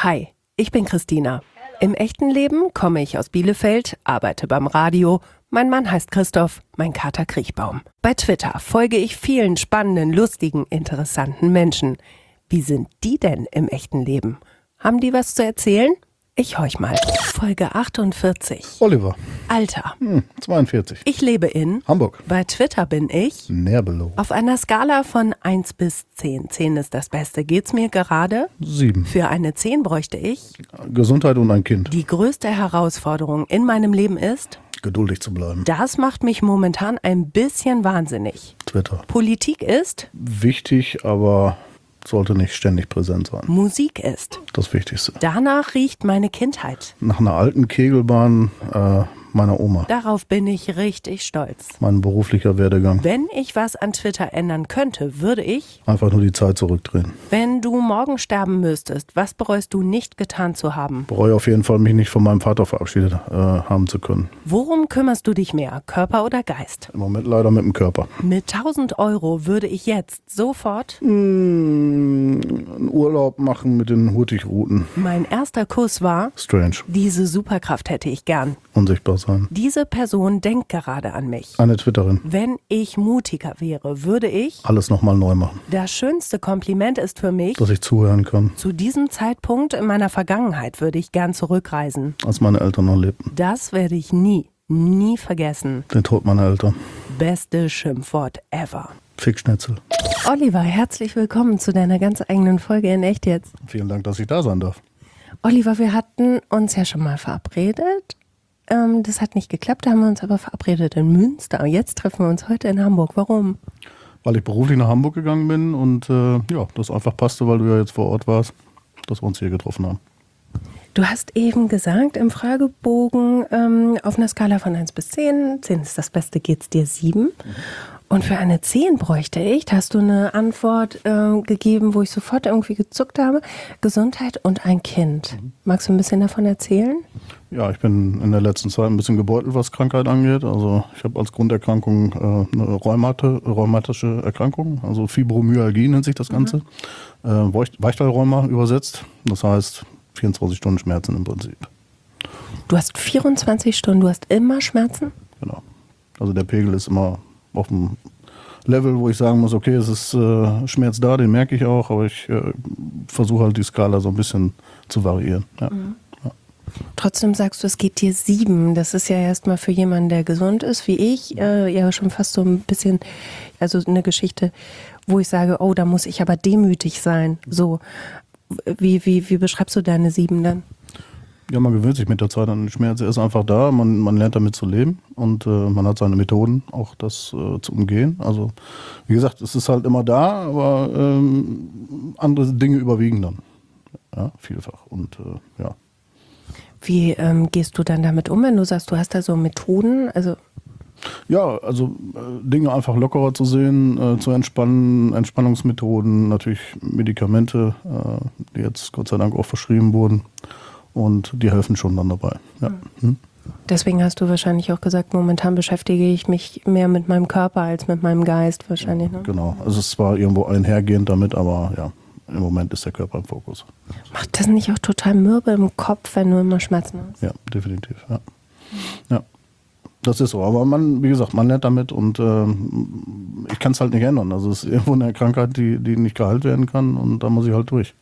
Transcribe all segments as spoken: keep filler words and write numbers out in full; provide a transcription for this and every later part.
Hi, ich bin Christina. Im echten Leben komme ich aus Bielefeld, arbeite beim Radio. Mein Mann heißt Christoph, mein Kater Kriechbaum. Bei Twitter folge ich vielen spannenden, lustigen, interessanten Menschen. Wie sind die denn im echten Leben? Haben die was zu erzählen? Ich horch mal. Folge achtundvierzig. Oliver. Alter. Hm, zweiundvierzig. Ich lebe in Hamburg. Bei Twitter bin ich Nerbelow. auf einer Skala von eins bis zehn. zehn ist das Beste. Geht's mir gerade? Sieben. Für eine zehn bräuchte ich. Gesundheit und ein Kind. Die größte Herausforderung in meinem Leben ist, Geduldig zu bleiben. das macht mich momentan ein bisschen wahnsinnig. Twitter. Politik ist, Wichtig, aber sollte nicht ständig präsent sein. Musik ist. Das Wichtigste. Danach riecht meine Kindheit. Nach einer alten Kegelbahn äh, meiner Oma. Darauf bin ich richtig stolz. Mein beruflicher Werdegang. Wenn ich was an Twitter ändern könnte, würde ich, Einfach nur die Zeit zurückdrehen. wenn du morgen sterben müsstest, was bereust du nicht getan zu haben? Bereue auf jeden Fall, mich nicht von meinem Vater verabschiedet äh, haben zu können. Worum kümmerst du dich mehr, Körper oder Geist? Im Moment leider mit dem Körper. Mit tausend Euro würde ich jetzt sofort Hm, einen Urlaub machen mit den Hurtigruten. mein erster Kuss war, Strange. diese Superkraft hätte ich gern. Unsichtbar sein. Diese Person denkt gerade an mich. Eine Twitterin. Wenn ich mutiger wäre, würde ich, Alles nochmal neu machen. das schönste Kompliment ist für mich, Dass ich zuhören kann, zu diesem Zeitpunkt in meiner Vergangenheit würde ich gern zurückreisen. als meine Eltern noch lebten. Das werde ich nie, nie vergessen. Den Tod meiner Eltern. Beste Schimpfwort ever. Fickschnitzel. Oliver, herzlich willkommen zu deiner ganz eigenen Folge in Echt jetzt. Vielen Dank, dass ich da sein darf. Oliver, wir hatten uns ja schon mal verabredet. Ähm, das hat nicht geklappt, da haben wir uns aber verabredet in Münster. Und jetzt treffen wir uns heute in Hamburg. Warum? Weil ich beruflich nach Hamburg gegangen bin und äh, ja, das einfach passte, weil du ja jetzt vor Ort warst, dass wir uns hier getroffen haben. Du hast eben gesagt im Fragebogen ähm, auf einer Skala von eins bis zehn, zehn ist das Beste, geht's dir sieben. Mhm. Und für eine zehn bräuchte ich, da hast du eine Antwort äh, gegeben, wo ich sofort irgendwie gezuckt habe, Gesundheit und ein Kind. Mhm. Magst du ein bisschen davon erzählen? Ja, ich bin in der letzten Zeit ein bisschen gebeutelt, was Krankheit angeht. Also ich habe als Grunderkrankung äh, eine Rheumate, rheumatische Erkrankung, also Fibromyalgie nennt sich das Ganze. Mhm. Äh, Weichteilrheuma übersetzt, das heißt vierundzwanzig Stunden Schmerzen im Prinzip. Du hast vierundzwanzig Stunden, du hast immer Schmerzen? Genau. Also der Pegel ist immer auf dem Level, wo ich sagen muss, okay, es ist äh, Schmerz da, den merke ich auch, aber ich äh, versuche halt die Skala so ein bisschen zu variieren. Ja. Mhm. Ja. Trotzdem sagst du, es geht dir sieben. Das ist ja erstmal für jemanden, der gesund ist, wie ich, äh, ja schon fast so ein bisschen, also eine Geschichte, wo ich sage, oh, da muss ich aber demütig sein. So, wie, wie, wie beschreibst du deine sieben dann? Ja, man gewöhnt sich mit der Zeit an den Schmerz. Er ist einfach da, man, man lernt damit zu leben und äh, man hat seine Methoden, auch das äh, zu umgehen. Also, wie gesagt, es ist halt immer da, aber ähm, andere Dinge überwiegen dann. Ja, vielfach. Und äh, ja. Wie ähm, gehst du dann damit um, wenn du sagst, du hast da so Methoden? Also Ja, also äh, Dinge einfach lockerer zu sehen, äh, zu entspannen, Entspannungsmethoden, natürlich Medikamente, äh, die jetzt Gott sei Dank auch verschrieben wurden. Und die helfen schon dann dabei. Ja. Hm. Deswegen hast du wahrscheinlich auch gesagt, momentan beschäftige ich mich mehr mit meinem Körper als mit meinem Geist wahrscheinlich. Ne? Genau. Also es ist zwar irgendwo einhergehend damit, aber ja, im Moment ist der Körper im Fokus. Macht das nicht auch total mürbe im Kopf, wenn du immer Schmerzen hast? Ja, definitiv. Ja. Ja. Das ist so. Aber man, wie gesagt, man lernt damit und äh, ich kann es halt nicht ändern. Also es ist irgendwo eine Krankheit, die, die nicht geheilt werden kann und da muss ich halt durch.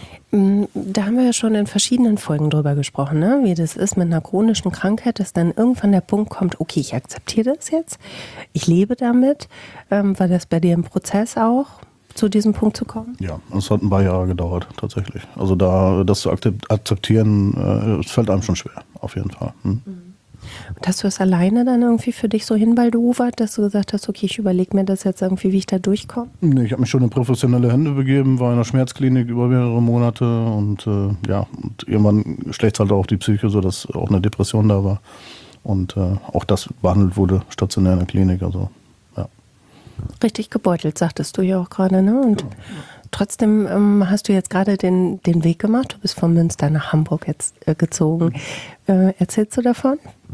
Da haben wir ja schon in verschiedenen Folgen drüber gesprochen, ne? Wie das ist mit einer chronischen Krankheit, dass dann irgendwann der Punkt kommt, okay, ich akzeptiere das jetzt, ich lebe damit. Ähm, war das bei dir im Prozess auch, zu diesem Punkt zu kommen? Ja, es hat ein paar Jahre gedauert, tatsächlich. Also da das zu akzeptieren, äh, es fällt einem schon schwer, auf jeden Fall. Hm. Und hast du es alleine dann irgendwie für dich so hinbaldowert, dass du gesagt hast, okay, ich überlege mir das jetzt irgendwie, wie ich da durchkomme? Nee, ich habe mich schon in professionelle Hände begeben, war in einer Schmerzklinik über mehrere Monate und äh, ja, und irgendwann schlägt es halt auch die Psyche, sodass auch eine Depression da war. Und äh, auch das behandelt wurde stationär in der Klinik, also ja. Richtig gebeutelt, sagtest du ja auch gerade, ne? Und ja. Trotzdem ähm, hast du jetzt gerade den, den Weg gemacht, du bist von Münster nach Hamburg jetzt äh, gezogen. Äh, erzählst du davon?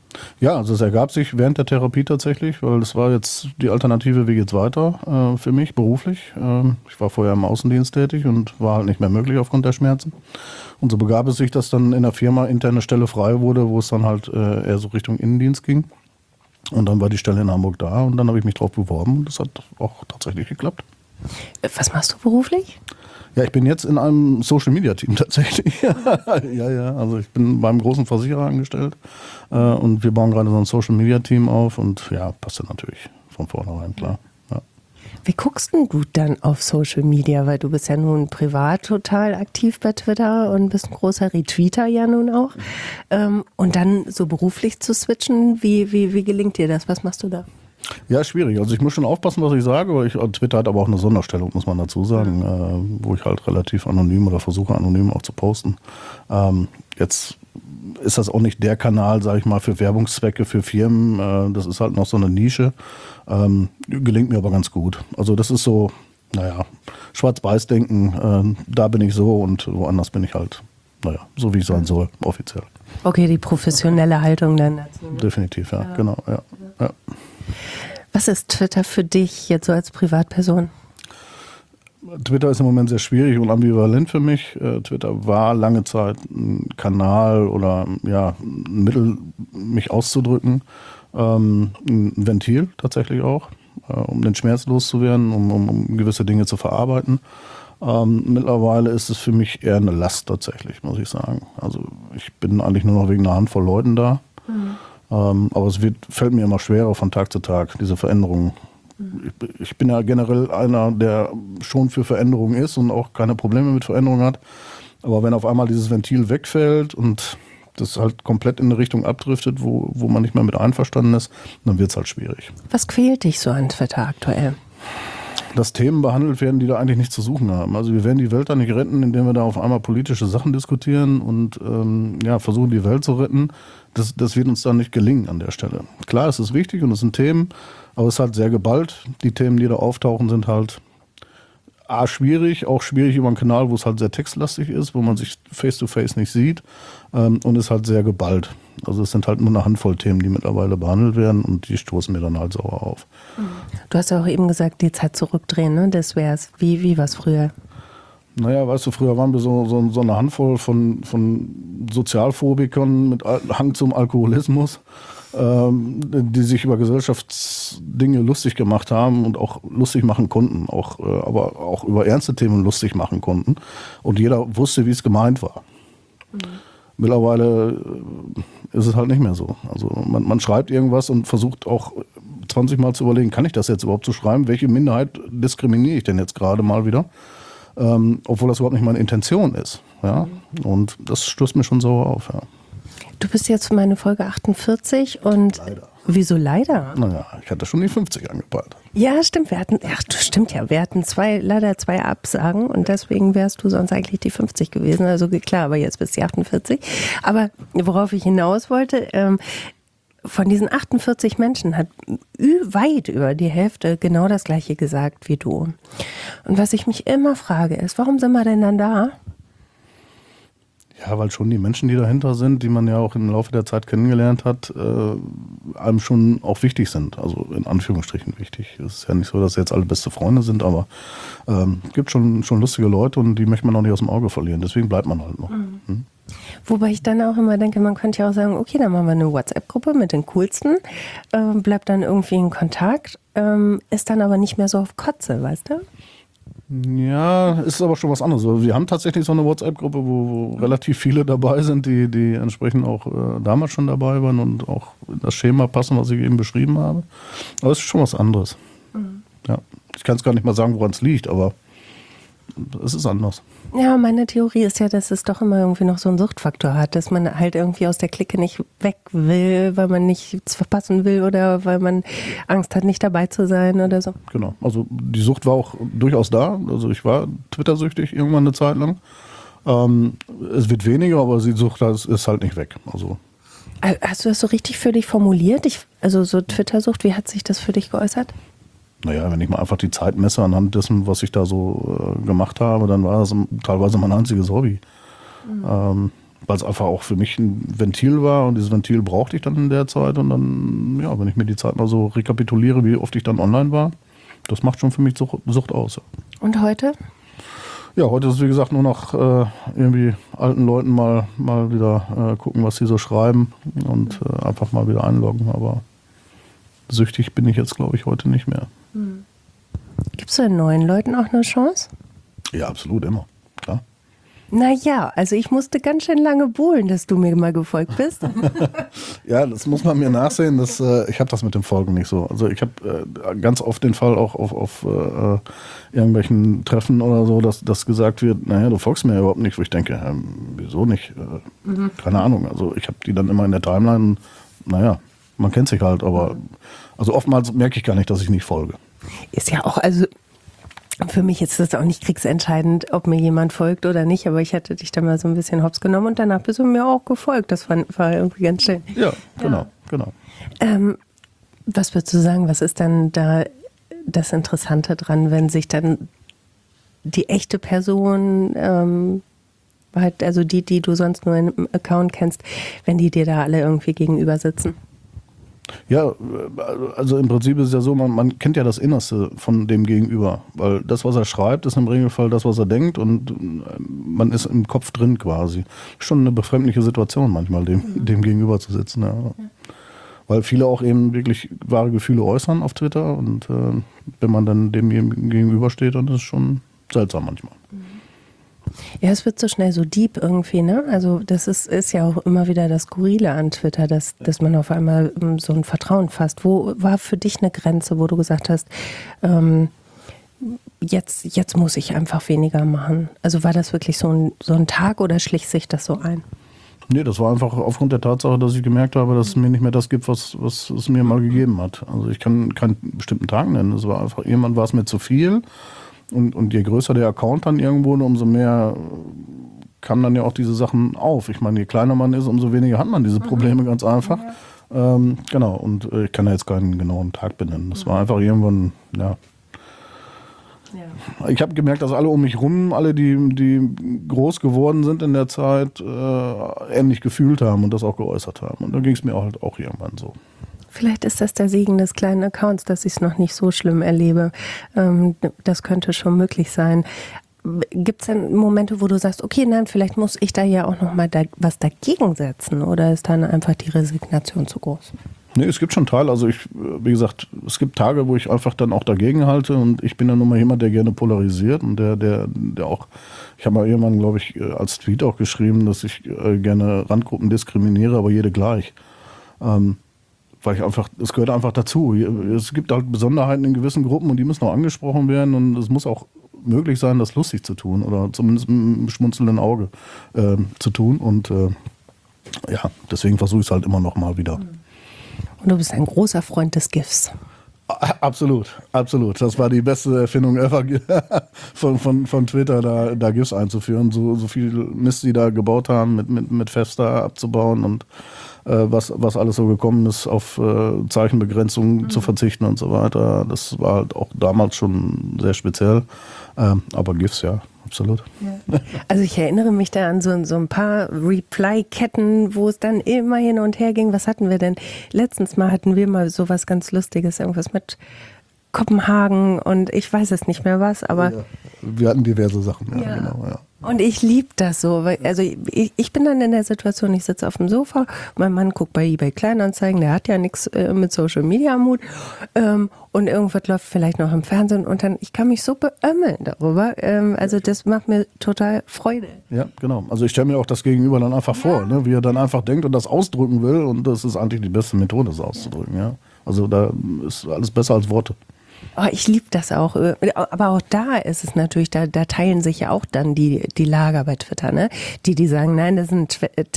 Ja, also es ergab sich während der Therapie tatsächlich, weil das war jetzt die Alternative, wie geht's weiter äh, für mich beruflich. Ähm, ich war vorher im Außendienst tätig und war halt nicht mehr möglich aufgrund der Schmerzen. Und so begab es sich, dass dann in der Firma interne Stelle frei wurde, wo es dann halt äh, eher so Richtung Innendienst ging. Und dann war die Stelle in Hamburg da und dann habe ich mich drauf beworben und das hat auch tatsächlich geklappt. Was machst du beruflich? Ja, ich bin jetzt in einem Social-Media-Team tatsächlich. ja, ja, also ich bin beim großen Versicherer angestellt äh, und wir bauen gerade so ein Social-Media-Team auf und ja, passt ja natürlich von vornherein, klar. Ja. Wie guckst denn du dann auf Social Media? Weil du bist ja nun privat total aktiv bei Twitter und bist ein großer Retweeter ja nun auch. Ähm, und dann so beruflich zu switchen, wie, wie, wie gelingt dir das? Was machst du da? Ja, schwierig. Also ich muss schon aufpassen, was ich sage, weil ich, Twitter hat aber auch eine Sonderstellung, muss man dazu sagen, äh, wo ich halt relativ anonym oder versuche anonym auch zu posten. Ähm, jetzt ist das auch nicht der Kanal, sage ich mal, für Werbungszwecke, für Firmen. Äh, das ist halt noch so eine Nische. Ähm, gelingt mir aber ganz gut. Also das ist so, naja, Schwarz-Weiß-Denken, äh, da bin ich so und woanders bin ich halt, naja, so wie ich sein soll, offiziell. Okay, die professionelle Haltung dann dazu. Definitiv, ja, ja. Genau, ja. ja. Was ist Twitter für dich jetzt so als Privatperson? Twitter ist im Moment sehr schwierig und ambivalent für mich. Äh, Twitter war lange Zeit ein Kanal oder ja, ein Mittel, mich auszudrücken. Ähm, ein Ventil tatsächlich auch, äh, um den Schmerz loszuwerden, um, um, um gewisse Dinge zu verarbeiten. Ähm, mittlerweile ist es für mich eher eine Last tatsächlich, muss ich sagen. Also ich bin eigentlich nur noch wegen einer Handvoll Leuten da. Mhm. Ähm, aber es wird, fällt mir immer schwerer von Tag zu Tag, diese Veränderungen. Mhm. Ich, ich bin ja generell einer, der schon für Veränderungen ist und auch keine Probleme mit Veränderungen hat. Aber wenn auf einmal dieses Ventil wegfällt und das halt komplett in eine Richtung abdriftet, wo, wo man nicht mehr mit einverstanden ist, dann wird es halt schwierig. Was quält dich so an Twitter aktuell? Dass Themen behandelt werden, die da eigentlich nichts zu suchen haben. Also wir werden die Welt da nicht retten, indem wir da auf einmal politische Sachen diskutieren und ähm, ja, versuchen, die Welt zu retten. Das, das wird uns dann nicht gelingen an der Stelle. Klar, es ist wichtig und es sind Themen, aber es ist halt sehr geballt. Die Themen, die da auftauchen, sind halt A, schwierig, auch schwierig über einen Kanal, wo es halt sehr textlastig ist, wo man sich face-to-face nicht sieht ähm, und ist halt sehr geballt. Also es sind halt nur eine Handvoll Themen, die mittlerweile behandelt werden und die stoßen mir dann halt sauer auf. Du hast ja auch eben gesagt, die Zeit zurückdrehen, ne? Das wär's. Wie, wie war es früher? Naja, weißt du, früher waren wir so, so, so eine Handvoll von, von Sozialphobikern mit Hang zum Alkoholismus, ähm, die sich über Gesellschaftsdinge lustig gemacht haben und auch lustig machen konnten, auch, äh, aber auch über ernste Themen lustig machen konnten. Und jeder wusste, wie es gemeint war. Mhm. Mittlerweile ist es halt nicht mehr so. Also man, man schreibt irgendwas und versucht auch zwanzig Mal zu überlegen, kann ich das jetzt überhaupt so schreiben? Welche Minderheit diskriminiere ich denn jetzt gerade mal wieder? Ähm, obwohl das überhaupt nicht meine Intention ist. Ja? Und das stößt mir schon sauer auf. Ja. Du bist jetzt meine Folge achtundvierzig und leider. Wieso leider? Naja, ich hatte schon die fünfzig angepeilt. Ja, stimmt. Wir hatten, ach, das stimmt ja. Wir hatten zwei, leider zwei Absagen und deswegen wärst du sonst eigentlich die fünfzig gewesen. Also klar, aber jetzt bist du die achtundvierzig. Aber worauf ich hinaus wollte, ähm, von diesen achtundvierzig Menschen hat weit über die Hälfte genau das Gleiche gesagt wie du. Und was ich mich immer frage ist, warum sind wir denn dann da? Ja, weil schon die Menschen, die dahinter sind, die man ja auch im Laufe der Zeit kennengelernt hat, äh, einem schon auch wichtig sind. Also in Anführungsstrichen wichtig. Es ist ja nicht so, dass jetzt alle beste Freunde sind, aber es ähm, gibt schon, schon lustige Leute und die möchte man auch nicht aus dem Auge verlieren. Deswegen bleibt man halt noch. Mhm. Hm? Wobei ich dann auch immer denke, man könnte ja auch sagen, okay, dann machen wir eine WhatsApp-Gruppe mit den coolsten, äh, bleibt dann irgendwie in Kontakt, ähm, ist dann aber nicht mehr so auf Kotze, weißt du? Ja, ist aber schon was anderes. Wir haben tatsächlich so eine WhatsApp-Gruppe, wo, wo relativ viele dabei sind, die, die entsprechend auch äh, damals schon dabei waren und auch in das Schema passen, was ich eben beschrieben habe. Aber es ist schon was anderes. Mhm. Ja, ich kann es gar nicht mal sagen, woran es liegt, aber es ist anders. Ja, meine Theorie ist ja, dass es doch immer irgendwie noch so einen Suchtfaktor hat, dass man halt irgendwie aus der Clique nicht weg will, weil man nichts verpassen will oder weil man Angst hat, nicht dabei zu sein oder so. Genau, also die Sucht war auch durchaus da. Also ich war Twitter-süchtig irgendwann eine Zeit lang. Ähm, es wird weniger, aber die Sucht ist halt nicht weg. Also hast du das so richtig für dich formuliert? Ich, also so Twitter-Sucht, wie hat sich das für dich geäußert? Naja, wenn ich mal einfach die Zeit messe anhand dessen, was ich da so äh, gemacht habe, dann war das teilweise mein einziges Hobby. Mhm. Ähm, weil es einfach auch für mich ein Ventil war und dieses Ventil brauchte ich dann in der Zeit und dann, ja, wenn ich mir die Zeit mal so rekapituliere, wie oft ich dann online war, das macht schon für mich Sucht, Sucht aus. Ja. Und heute? Ja, heute ist es wie gesagt nur noch äh, irgendwie alten Leuten mal, mal wieder äh, gucken, was sie so schreiben und äh, einfach mal wieder einloggen, aber süchtig bin ich jetzt, glaube ich, heute nicht mehr. Hm. Gibst du den neuen Leuten auch eine Chance? Ja, absolut, immer, klar. Naja, also ich musste ganz schön lange buhlen, dass du mir mal gefolgt bist. Ja, das muss man mir nachsehen. Dass, äh, ich habe das mit dem Folgen nicht so. Also ich habe äh, ganz oft den Fall auch auf, auf äh, irgendwelchen Treffen oder so, dass, dass gesagt wird, naja, du folgst mir überhaupt nicht. Wo ich denke, ähm, wieso nicht? Äh, mhm. Keine Ahnung. Also ich habe die dann immer in der Timeline. Naja, man kennt sich halt. Aber also oftmals merke ich gar nicht, dass ich nicht folge. Ist ja auch, also für mich ist das auch nicht kriegsentscheidend, ob mir jemand folgt oder nicht, aber ich hatte dich da mal so ein bisschen hops genommen und danach bist du mir auch gefolgt. Das war, war irgendwie ganz schön. Ja, genau, ja. genau. Ähm, was würdest du sagen, was ist dann da das Interessante dran, wenn sich dann die echte Person, ähm, halt, also die, die du sonst nur im Account kennst, wenn die dir da alle irgendwie gegenüber sitzen? Ja, also im Prinzip ist es ja so, man, man kennt ja das Innerste von dem Gegenüber, weil das, was er schreibt, ist im Regelfall das, was er denkt und man ist im Kopf drin quasi. Schon eine befremdliche Situation manchmal, dem, mhm. dem Gegenüber zu sitzen. Ja. Ja. Weil viele auch eben wirklich wahre Gefühle äußern auf Twitter und äh, wenn man dann dem gegenübersteht, dann ist es schon seltsam manchmal. Ja, es wird so schnell so deep irgendwie, ne? Also das ist, ist ja auch immer wieder das Skurrile an Twitter, dass, dass man auf einmal so ein Vertrauen fasst. Wo war für dich eine Grenze, wo du gesagt hast, ähm, jetzt, jetzt muss ich einfach weniger machen? Also war das wirklich so ein, so ein Tag oder schlich sich das so ein? Nee, das war einfach aufgrund der Tatsache, dass ich gemerkt habe, dass es mir nicht mehr das gibt, was, was es mir mal gegeben hat. Also ich kann keinen bestimmten Tag nennen. Es war einfach, irgendwann war es mir zu viel. Und, und je größer der Account dann irgendwo, umso mehr kamen dann ja auch diese Sachen auf. Ich meine, je kleiner man ist, umso weniger hat man diese Probleme, ganz einfach. Ja. Ähm, genau, und äh, ich kann ja jetzt keinen genauen Tag benennen. Das war einfach irgendwann, ja. ja. Ich habe gemerkt, dass alle um mich rum, alle, die, die groß geworden sind in der Zeit, äh, ähnlich gefühlt haben und das auch geäußert haben. Und dann ging es mir auch halt auch irgendwann so. Vielleicht ist das der Segen des kleinen Accounts, dass ich es noch nicht so schlimm erlebe. Ähm, das könnte schon möglich sein. Gibt es denn Momente, wo du sagst, okay, nein, vielleicht muss ich da ja auch noch mal da, was dagegen setzen? Oder ist dann einfach die Resignation zu groß? Nee, es gibt schon Teile. Also ich, wie gesagt, es gibt Tage, wo ich einfach dann auch dagegen halte und ich bin dann nun mal jemand, der gerne polarisiert und der, der, der auch, ich habe mal irgendwann, glaube ich, als Tweet auch geschrieben, dass ich gerne Randgruppen diskriminiere, aber jede gleich. Ähm, Weil ich einfach, es gehört einfach dazu. Es gibt halt Besonderheiten in gewissen Gruppen und die müssen auch angesprochen werden und es muss auch möglich sein, das lustig zu tun oder zumindest mit einem schmunzelnden Auge äh, zu tun. Und äh, ja, deswegen versuche ich es halt immer noch mal wieder. Und du bist ein großer Freund des GIFs. Absolut, absolut. Das war die beste Erfindung ever von, von, von Twitter, da, da GIFs einzuführen. So, so viel Mist, die da gebaut haben, mit, mit, mit Festa abzubauen und äh, was, was alles so gekommen ist, auf äh, Zeichenbegrenzung mhm. zu verzichten und so weiter. Das war halt auch damals schon sehr speziell. Ähm, aber GIFs, ja, absolut. Ja. Also ich erinnere mich da an so, so ein paar Reply-Ketten, wo es dann immer hin und her ging. Was hatten wir denn? Letztens mal hatten wir mal sowas ganz Lustiges, irgendwas mit Kopenhagen und ich weiß es nicht mehr was, aber... Ja, wir hatten diverse Sachen, ja, ja. genau, ja. Und ich liebe das so, weil, also ich, ich bin dann in der Situation, ich sitze auf dem Sofa, mein Mann guckt bei eBay Kleinanzeigen, der hat ja nichts äh, mit Social Media am Hut ähm, und irgendwas läuft vielleicht noch im Fernsehen und dann, ich kann mich so beömmeln darüber, ähm, also das macht mir total Freude. Ja, genau, also ich stelle mir auch das Gegenüber dann einfach ja. vor, ne, wie er dann einfach denkt und das ausdrücken will und das ist eigentlich die beste Methode, das auszudrücken, ja. Also da ist alles besser als Worte. Oh, ich liebe das auch. Aber auch da ist es natürlich, da, da teilen sich ja auch dann die, die Lager bei Twitter, ne? Die, die sagen, nein, das ist ein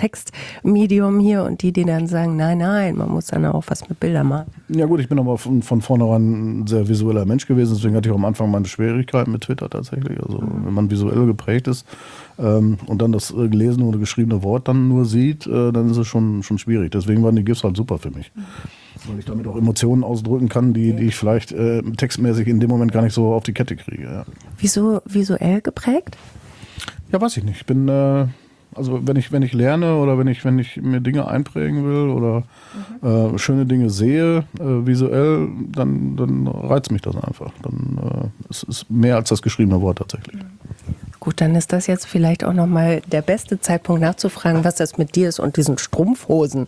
Textmedium hier und die, die dann sagen, nein, nein, man muss dann auch was mit Bildern machen. Ja gut, ich bin aber von, von vornherein ein sehr visueller Mensch gewesen, deswegen hatte ich auch am Anfang meine Schwierigkeiten mit Twitter tatsächlich. Also mhm. wenn man visuell geprägt ist ähm, und dann das gelesene oder geschriebene Wort dann nur sieht, äh, dann ist es schon, schon schwierig. Deswegen waren die GIFs halt super für mich. Mhm. Weil ich damit auch Emotionen ausdrücken kann, die, die ich vielleicht äh, textmäßig in dem Moment gar nicht so auf die Kette kriege. Ja. Wieso visuell geprägt? Ja, weiß ich nicht. Ich bin, äh, Also wenn ich, wenn ich lerne oder wenn ich, wenn ich mir Dinge einprägen will oder mhm. äh, schöne Dinge sehe, äh, visuell, dann, dann reizt mich das einfach. Dann äh, es ist mehr als das geschriebene Wort tatsächlich. Mhm. Gut, dann ist das jetzt vielleicht auch nochmal der beste Zeitpunkt nachzufragen, was das mit dir ist und diesen Strumpfhosen.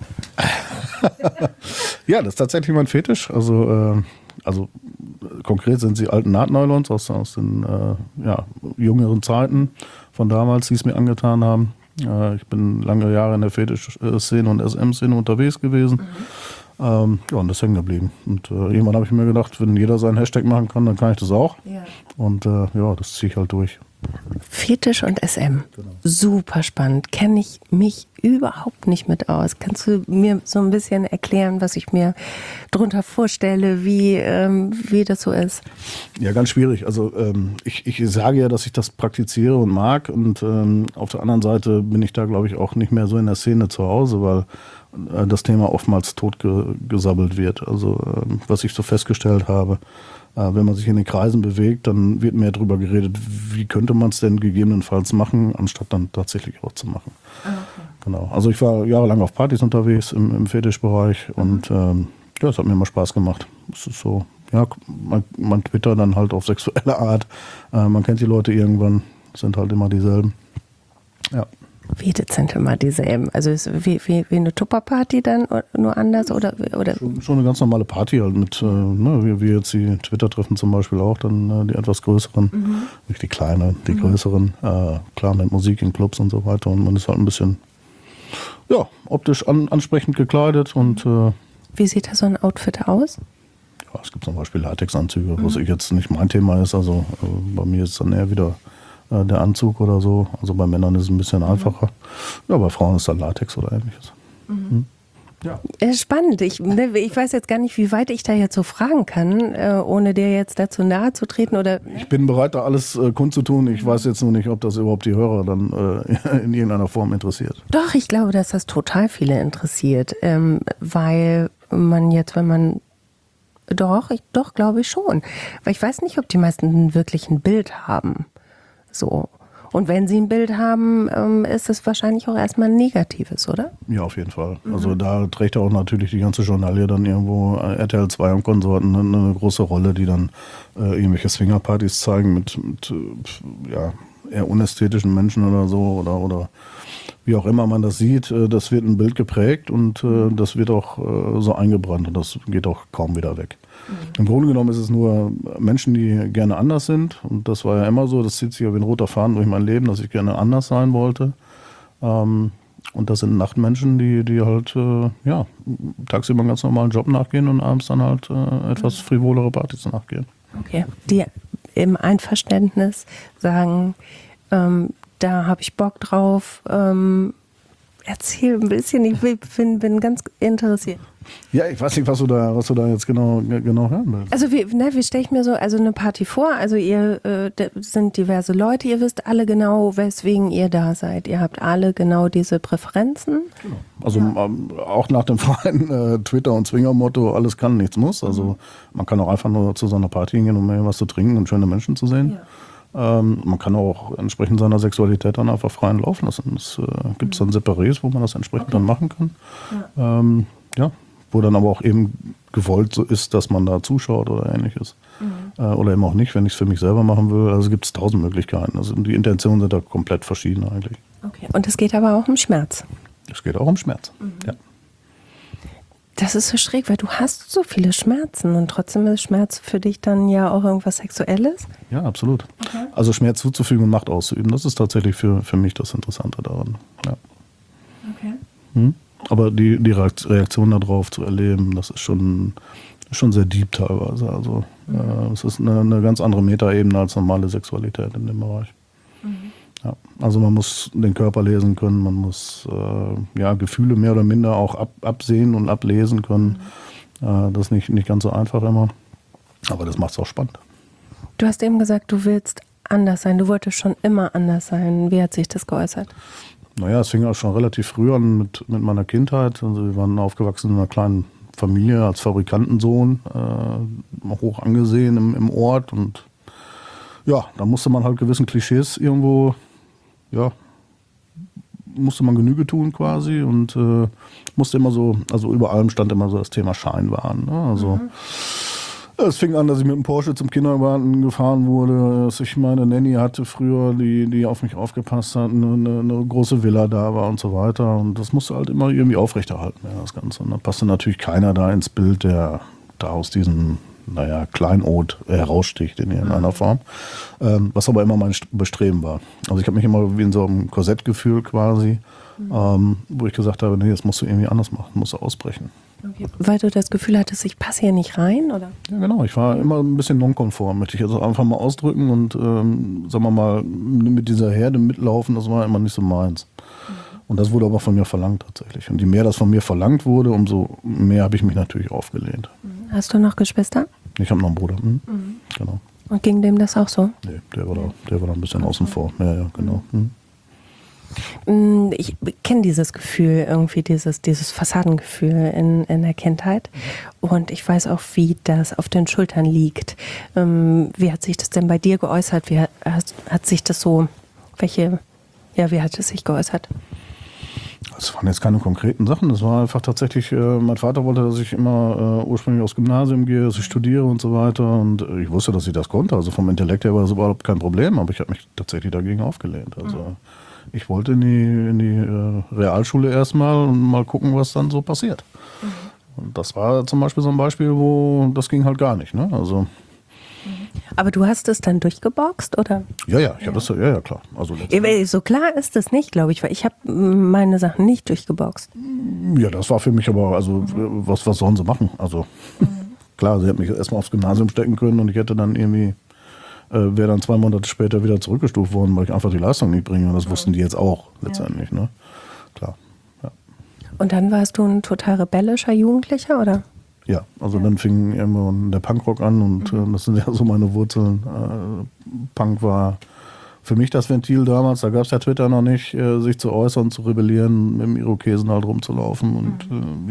Ja, das ist tatsächlich mein Fetisch. Also, äh, also konkret sind sie alten Nahtnylons aus, aus den äh, ja, jüngeren Zeiten von damals, die es mir angetan haben. Äh, ich bin lange Jahre in der Fetisch-Szene und S M-Szene unterwegs gewesen. Mhm. Ähm, ja, und das ist hängen geblieben. Und äh, irgendwann habe ich mir gedacht, wenn jeder seinen Hashtag machen kann, dann kann ich das auch. Ja. Und äh, ja, das ziehe ich halt durch. Fetisch und S M. Genau. Super spannend. Kenne ich mich überhaupt nicht mit aus. Kannst du mir so ein bisschen erklären, was ich mir drunter vorstelle, wie, ähm, wie das so ist? Ja, ganz schwierig. Also ähm, ich, ich sage ja, dass ich das praktiziere und mag. Und ähm, auf der anderen Seite bin ich da, glaube ich, auch nicht mehr so in der Szene zu Hause, weil äh, das Thema oftmals totgesabbelt wird. Also äh, was ich so festgestellt habe, wenn man sich in den Kreisen bewegt, dann wird mehr darüber geredet, wie könnte man es denn gegebenenfalls machen, anstatt dann tatsächlich auch zu machen. Ah, okay. Genau. Also ich war jahrelang auf Partys unterwegs im, im Fetischbereich mhm. und ähm, ja, es hat mir immer Spaß gemacht. Es ist so, ja, man, man twittert dann halt auf sexuelle Art. Äh, man kennt die Leute irgendwann, sind halt immer dieselben. Ja. Wie, das sind immer dieselben? Also ist wie, wie, wie eine Tupperparty dann, nur anders? Oder, oder? Schon, schon eine ganz normale Party halt mit, äh, ne, wie, wie jetzt die Twitter-Treffen zum Beispiel auch, dann äh, die etwas größeren, mhm. nicht die kleinen, die mhm. größeren, äh, klar mit Musik in Clubs und so weiter und man ist halt ein bisschen, ja, optisch an, ansprechend gekleidet und äh, wie sieht da so ein Outfit aus? Ja, es gibt zum Beispiel Latexanzüge, mhm. was ich jetzt nicht mein Thema ist, also äh, bei mir ist dann eher wieder der Anzug oder so. Also bei Männern ist es ein bisschen mhm. einfacher. Ja, bei Frauen ist dann Latex oder ähnliches. Mhm. Ja. Spannend. Ich, ne, ich weiß jetzt gar nicht, wie weit ich da jetzt so fragen kann, äh, ohne dir jetzt dazu nahe zu treten. Oder, ne? Ich bin bereit, da alles äh, kundzutun. Ich mhm. weiß jetzt nur nicht, ob das überhaupt die Hörer dann äh, in irgendeiner Form interessiert. Doch, ich glaube, dass das total viele interessiert. Ähm, weil man jetzt, wenn man Doch, ich, doch, glaube ich schon. Weil ich weiß nicht, ob die meisten wirklich ein Bild haben. So. Und wenn Sie ein Bild haben, ähm, ist es wahrscheinlich auch erstmal ein negatives, oder? Ja, auf jeden Fall. Mhm. Also da trägt auch natürlich die ganze Journalie dann irgendwo, R T L zwei und Konsorten, eine, eine große Rolle, die dann äh, irgendwelche Swingerpartys zeigen mit, mit äh, ja, eher unästhetischen Menschen oder so oder, oder wie auch immer man das sieht. Äh, das wird ein Bild geprägt und äh, das wird auch äh, so eingebrannt und das geht auch kaum wieder weg. Mhm. Im Grunde genommen ist es nur Menschen, die gerne anders sind. Und das war ja immer so, das zieht sich ja wie ein roter Faden durch mein Leben, dass ich gerne anders sein wollte. Ähm, und das sind Nachtmenschen, die, die halt äh, ja, tagsüber einen ganz normalen Job nachgehen und abends dann halt äh, etwas frivolere Partys nachgehen. Okay. Die im Einverständnis sagen, ähm, da habe ich Bock drauf. Ähm, erzähl ein bisschen, ich bin, bin ganz interessiert. Ja, ich weiß nicht, was du da, was du da jetzt genau, genau hören willst. Also wie, ne, wie stelle ich mir so also eine Party vor? Also ihr äh, sind diverse Leute, ihr wisst alle genau, weswegen ihr da seid. Ihr habt alle genau diese Präferenzen. Genau. Also ja. ähm, auch nach dem freien äh, Twitter- und Zwinger-Motto, alles kann, nichts muss. Also mhm. man kann auch einfach nur zu so einer Party hingehen, um was zu trinken und schöne Menschen zu sehen. Ja. Ähm, man kann auch entsprechend seiner Sexualität dann einfach freien Lauf lassen. Es äh, gibt es dann Separés, wo man das entsprechend okay. dann machen kann. Ja. Ähm, ja. Wo dann aber auch eben gewollt so ist, dass man da zuschaut oder ähnliches. Mhm. Äh, oder eben auch nicht, wenn ich es für mich selber machen will. Also gibt es tausend Möglichkeiten. Also die Intentionen sind da komplett verschieden eigentlich. Okay. Und es geht aber auch um Schmerz. Es geht auch um Schmerz, mhm. ja. Das ist so schräg, weil du hast so viele Schmerzen und trotzdem ist Schmerz für dich dann ja auch irgendwas Sexuelles? Ja, absolut. Okay. Also Schmerz zuzufügen und Macht auszuüben, das ist tatsächlich für, für mich das Interessante daran. Ja. Okay. Hm? Aber die, die Reaktion darauf zu erleben, das ist schon, schon sehr deep teilweise. Also mhm. äh, es ist eine, eine ganz andere Metaebene als normale Sexualität in dem Bereich. Mhm. Ja, also man muss den Körper lesen können, man muss äh, ja, Gefühle mehr oder minder auch ab, absehen und ablesen können. Mhm. Äh, das ist nicht, nicht ganz so einfach immer, aber das macht es auch spannend. Du hast eben gesagt, du willst anders sein, du wolltest schon immer anders sein. Wie hat sich das geäußert? Naja, es fing auch schon relativ früh an mit, mit meiner Kindheit. Also wir waren aufgewachsen in einer kleinen Familie als Fabrikantensohn, äh, hoch angesehen im, im Ort. Und ja, da musste man halt gewissen Klischees irgendwo ja, musste man Genüge tun quasi und äh, musste immer so, also über allem stand immer so das Thema Scheinwahn. Ne? Also mhm. Es fing an, dass ich mit dem Porsche zum Kindergarten gefahren wurde, dass ich meine Nanny hatte früher, die, die auf mich aufgepasst hat, eine, eine, eine große Villa da war und so weiter. Und das musste halt immer irgendwie aufrechterhalten, ja, das Ganze. Und da passte natürlich keiner da ins Bild, der da aus diesem, naja, Kleinod heraussticht in irgendeiner Form. Ähm, was aber immer mein Bestreben war. Also ich habe mich immer wie in so einem Korsett gefühlt quasi, mhm. ähm, wo ich gesagt habe, nee, das musst du irgendwie anders machen, musst du ausbrechen. Okay. Weil du das Gefühl hattest, ich passe hier nicht rein, oder? Ja, genau. Ich war immer ein bisschen nonkonform, möchte ich also einfach mal ausdrücken und, ähm, sagen wir mal, mit dieser Herde mitlaufen, das war immer nicht so meins. Mhm. Und das wurde aber von mir verlangt tatsächlich. Und je mehr das von mir verlangt wurde, umso mehr habe ich mich natürlich aufgelehnt. Hast du noch Geschwister? Ich habe noch einen Bruder. Hm? Mhm. Genau. Und ging dem das auch so? Nee, der war da, der war da ein bisschen okay. außen vor. Ja, ja, genau. Hm. Ich kenne dieses Gefühl, irgendwie dieses, dieses Fassadengefühl in, in der Kindheit. Und ich weiß auch, wie das auf den Schultern liegt. Wie hat sich das denn bei dir geäußert? Wie hat, hat sich das so, welche, ja, wie hat es sich geäußert? Das waren jetzt keine konkreten Sachen. Das war einfach tatsächlich, äh, mein Vater wollte, dass ich immer äh, ursprünglich aufs Gymnasium gehe, dass ich studiere und so weiter. Und äh, ich wusste, dass ich das konnte. Also vom Intellekt her war das überhaupt kein Problem. Aber ich habe mich tatsächlich dagegen aufgelehnt. Also mhm. ich wollte in die, in die äh, Realschule erstmal und mal gucken, was dann so passiert. Mhm. Und das war zum Beispiel so ein Beispiel, wo das ging halt gar nicht. Ne? Also aber du hast es dann durchgeboxt, oder? Ja, ja, ich habe das, ja, ja, klar. Also so klar ist das nicht, glaube ich, weil ich habe meine Sachen nicht durchgeboxt. Ja, das war für mich aber, also mhm. was, was sollen sie machen? Also mhm. klar, sie hätten mich erstmal aufs Gymnasium stecken können und ich hätte dann irgendwie, äh, wäre dann zwei Monate später wieder zurückgestuft worden, weil ich einfach die Leistung nicht bringe. Und das mhm. wussten die jetzt auch letztendlich, ja. ne? Klar. Ja. Und dann warst du ein total rebellischer Jugendlicher, oder? Ja, also ja. dann fing irgendwann der Punkrock an und mhm. äh, das sind ja so meine Wurzeln. Äh, Punk war für mich das Ventil damals, da gab es ja Twitter noch nicht, äh, sich zu äußern, zu rebellieren, mit dem Irokesen halt rumzulaufen und mhm. äh,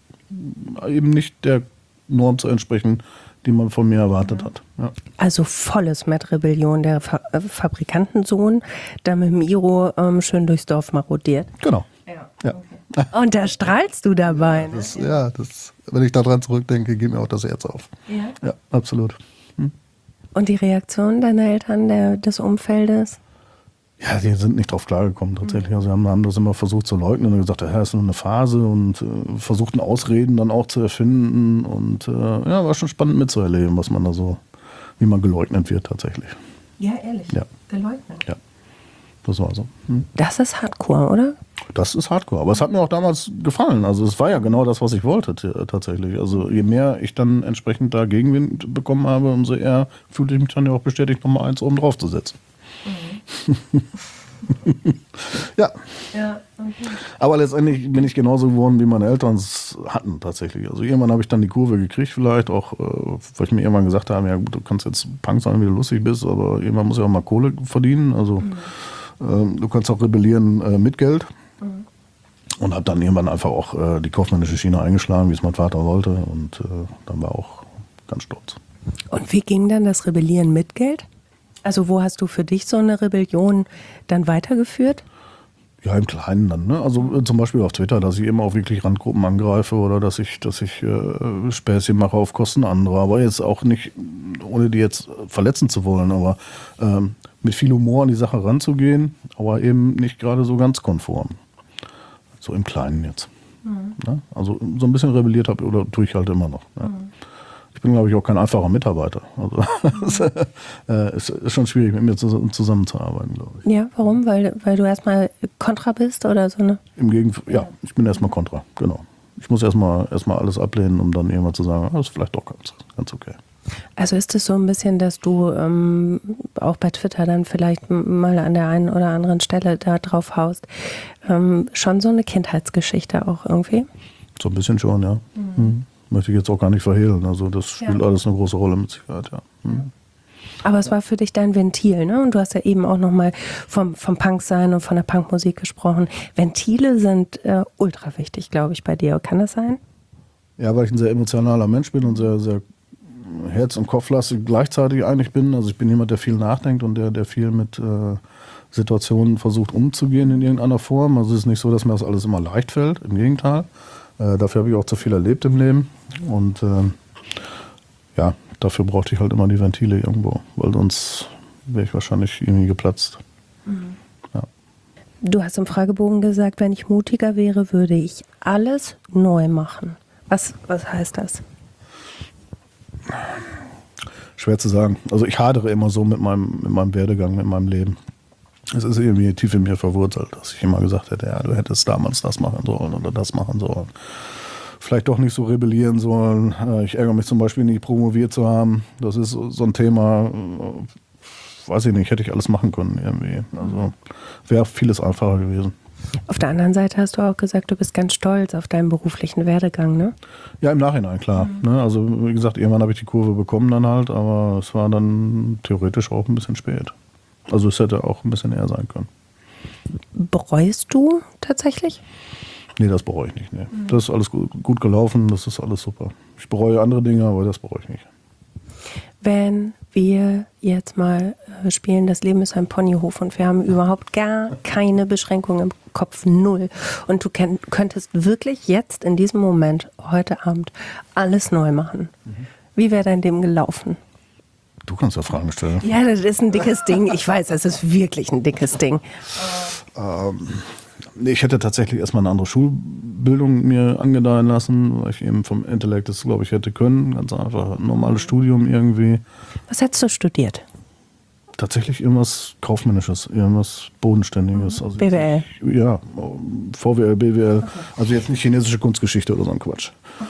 ja, eben nicht der Norm zu entsprechen, die man von mir erwartet mhm. hat. Ja. Also volles mit Rebellion, der Fa- äh, Fabrikantensohn, der mit dem Iro ähm, schön durchs Dorf marodiert. Genau. Ja. ja. Okay. Und da strahlst du dabei. Ne? Das, ja, das, wenn ich daran zurückdenke, geht mir auch das Herz auf. Ja, ja absolut. Hm. Und die Reaktion deiner Eltern, der, des Umfeldes? Ja, die sind nicht drauf klargekommen tatsächlich. Also haben, haben das immer versucht zu leugnen und gesagt, ja, ist nur eine Phase und äh, versuchten Ausreden dann auch zu erfinden. Und äh, ja, war schon spannend mitzuerleben, was man da so, wie man geleugnet wird tatsächlich. Ja, ehrlich? Ja. Geleugnet? Ja. Das war so. Hm. Das ist Hardcore, oder? Das ist Hardcore. Aber es hat mir auch damals gefallen. Also es war ja genau das, was ich wollte t- tatsächlich. Also je mehr ich dann entsprechend da Gegenwind bekommen habe, umso eher fühlte ich mich dann ja auch bestätigt, nochmal eins oben drauf zu setzen. Mhm. ja. ja okay. Aber letztendlich bin ich genauso geworden, wie meine Eltern es hatten tatsächlich. Also irgendwann habe ich dann die Kurve gekriegt vielleicht, auch äh, weil ich mir irgendwann gesagt habe, ja gut, du kannst jetzt Punk sein, wie du lustig bist, aber irgendwann muss ja auch mal Kohle verdienen. Also mhm. Du kannst auch rebellieren äh, mit Geld. Mhm. Und habe dann irgendwann einfach auch äh, die kaufmännische Schiene eingeschlagen, wie es mein Vater wollte. Und äh, dann war auch ganz stolz. Und wie ging dann das Rebellieren mit Geld? Also wo hast du für dich so eine Rebellion dann weitergeführt? Ja, im Kleinen dann. Ne? Also äh, zum Beispiel auf Twitter, dass ich eben auch wirklich Randgruppen angreife oder dass ich, dass ich äh, Späßchen mache auf Kosten anderer. Aber jetzt auch nicht, ohne die jetzt verletzen zu wollen, aber ähm, mit viel Humor an die Sache ranzugehen, aber eben nicht gerade so ganz konform. So im Kleinen jetzt. Mhm. Ne? Also so ein bisschen rebelliert habe oder tue ich halt immer noch. Ne? Mhm. Ich bin, glaube ich, auch kein einfacher Mitarbeiter. Also es ist schon schwierig, mit mir zusammenzuarbeiten, glaube ich. Ja, warum? Weil, weil du erstmal kontra bist oder so, ne? Im Gegenteil, ja, ich bin erstmal kontra, genau. Ich muss erstmal erstmal alles ablehnen, um dann irgendwann zu sagen, das ist vielleicht doch ganz, ganz okay. Also ist es so ein bisschen, dass du ähm, auch bei Twitter dann vielleicht mal an der einen oder anderen Stelle da drauf haust, ähm, schon so eine Kindheitsgeschichte auch irgendwie? So ein bisschen schon, ja. Mhm. Mhm. Möchte ich jetzt auch gar nicht verhehlen. Also das spielt ja. alles eine große Rolle mit Sicherheit, ja. Mhm. Aber es war für dich dein Ventil, ne? Und du hast ja eben auch nochmal vom, vom Punksein und von der Punkmusik gesprochen. Ventile sind äh, ultra wichtig, glaube ich, bei dir. Kann das sein? Ja, weil ich ein sehr emotionaler Mensch bin und sehr, sehr Herz- und Kopflastig gleichzeitig eigentlich bin. Also ich bin jemand, der viel nachdenkt und der, der viel mit äh, Situationen versucht umzugehen in irgendeiner Form. Also es ist nicht so, dass mir das alles immer leicht fällt, im Gegenteil. Äh, dafür habe ich auch zu viel erlebt im Leben. Und äh, ja, dafür brauchte ich halt immer die Ventile irgendwo, weil sonst wäre ich wahrscheinlich irgendwie geplatzt. Mhm. Ja. Du hast im Fragebogen gesagt, wenn ich mutiger wäre, würde ich alles neu machen. Was, was heißt das? Schwer zu sagen. Also ich hadere immer so mit meinem, mit meinem Werdegang, mit meinem Leben. Es ist irgendwie tief in mir verwurzelt, dass ich immer gesagt hätte, ja, du hättest damals das machen sollen oder das machen sollen. Vielleicht doch nicht so rebellieren sollen. Ich ärgere mich zum Beispiel nicht, promoviert zu haben. Das ist so ein Thema, weiß ich nicht, hätte ich alles machen können irgendwie. Also wäre vieles einfacher gewesen. Auf der anderen Seite hast du auch gesagt, du bist ganz stolz auf deinen beruflichen Werdegang, ne? Ja, im Nachhinein, klar. Mhm. Ne? Also wie gesagt, irgendwann habe ich die Kurve bekommen dann halt, aber es war dann theoretisch auch ein bisschen spät. Also es hätte auch ein bisschen eher sein können. Bereust du tatsächlich? Nee, das bereue ich nicht. Nee. Mhm. Das ist alles gut, gut gelaufen, das ist alles super. Ich bereue andere Dinge, aber das bereue ich nicht. Wenn wir jetzt mal äh, spielen, das Leben ist ein Ponyhof und wir haben überhaupt gar keine Beschränkungen im Kopf, null. Und du kenn- könntest wirklich jetzt in diesem Moment, heute Abend, alles neu machen. Mhm. Wie wäre dein Leben gelaufen? Du kannst ja Fragen stellen. Ja, das ist ein dickes Ding. Ich weiß, das ist wirklich ein dickes Ding. Ähm, nee, ich hätte tatsächlich erstmal eine andere Schulbildung mir angedeihen lassen, weil ich eben vom Intellekt das, glaube ich, hätte können. Ganz einfach ein normales Studium irgendwie. Was hättest du studiert? Tatsächlich irgendwas Kaufmännisches, irgendwas Bodenständiges. Also B W L? Jetzt, ja, V W L, B W L. Okay. Also jetzt nicht chinesische Kunstgeschichte oder so ein Quatsch. Okay.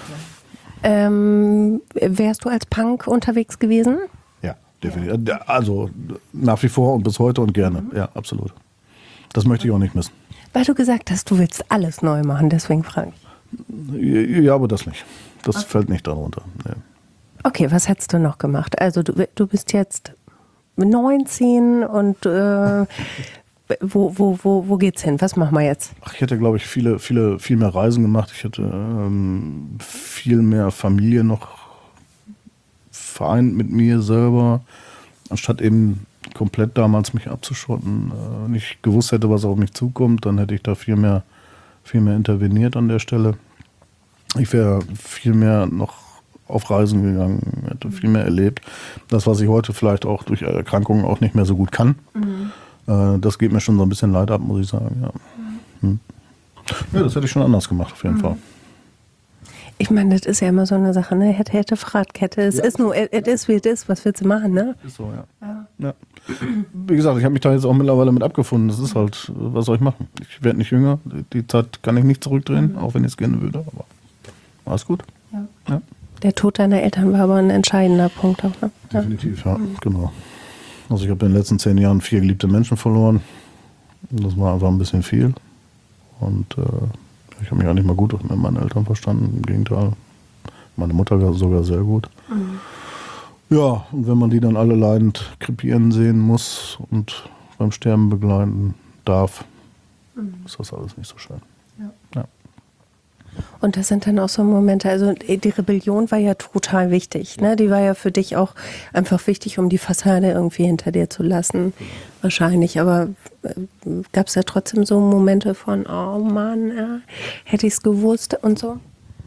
Ähm, wärst du als Punk unterwegs gewesen? Ja, definitiv. Also nach wie vor und bis heute und gerne. Mhm. Ja, absolut. Das möchte ich auch nicht missen. Weil du gesagt hast, du willst alles neu machen, deswegen frage ich. Ja, aber das nicht. Das okay. fällt nicht darunter. Nee. Okay, was hättest du noch gemacht? Also du, du bist jetzt neunzehn und äh, wo, wo, wo, wo geht's hin? Was machen wir jetzt? Ach, ich hätte, glaube ich, viele, viele, viel mehr Reisen gemacht. Ich hätte ähm, viel mehr Familie noch vereint mit mir selber, anstatt eben komplett damals mich abzuschotten, äh, nicht gewusst hätte, was auf mich zukommt, dann hätte ich da viel mehr, viel mehr interveniert an der Stelle. Ich wäre viel mehr noch auf Reisen gegangen, hätte viel mehr erlebt. Das, was ich heute vielleicht auch durch Erkrankungen auch nicht mehr so gut kann, mhm. äh, das geht mir schon so ein bisschen leid ab, muss ich sagen. Ja, mhm. hm. ja das hätte ich schon anders gemacht, auf jeden mhm. Fall. Ich meine, das ist ja immer so eine Sache, ne? Hätte, hätte, Fahrradkette. Es ja. ist nur, es ist wie es ist. Was willst du machen, ne? Ist so, ja. ja. ja. Wie gesagt, ich habe mich da jetzt auch mittlerweile mit abgefunden. Das ist halt, was soll ich machen? Ich werde nicht jünger. Die Zeit kann ich nicht zurückdrehen, mhm. auch wenn ich es gerne würde. Aber alles gut. Ja. Ja. Der Tod deiner Eltern war aber ein entscheidender Punkt auch, ne? Definitiv, ja, mhm. genau. Also ich habe in den letzten zehn Jahren vier geliebte Menschen verloren. Das war einfach ein bisschen viel. Und äh, ich habe mich eigentlich mal gut mit meinen Eltern verstanden, im Gegenteil. Meine Mutter sogar sehr gut. Mhm. Ja, und wenn man die dann alle leidend krepieren sehen muss und beim Sterben begleiten darf, mhm. ist das alles nicht so schön. Ja. Ja. Und das sind dann auch so Momente, also die Rebellion war ja total wichtig, ne? Die war ja für dich auch einfach wichtig, um die Fassade irgendwie hinter dir zu lassen, wahrscheinlich. Aber gab es ja trotzdem so Momente von, oh Mann, äh, hätte ich es gewusst und so?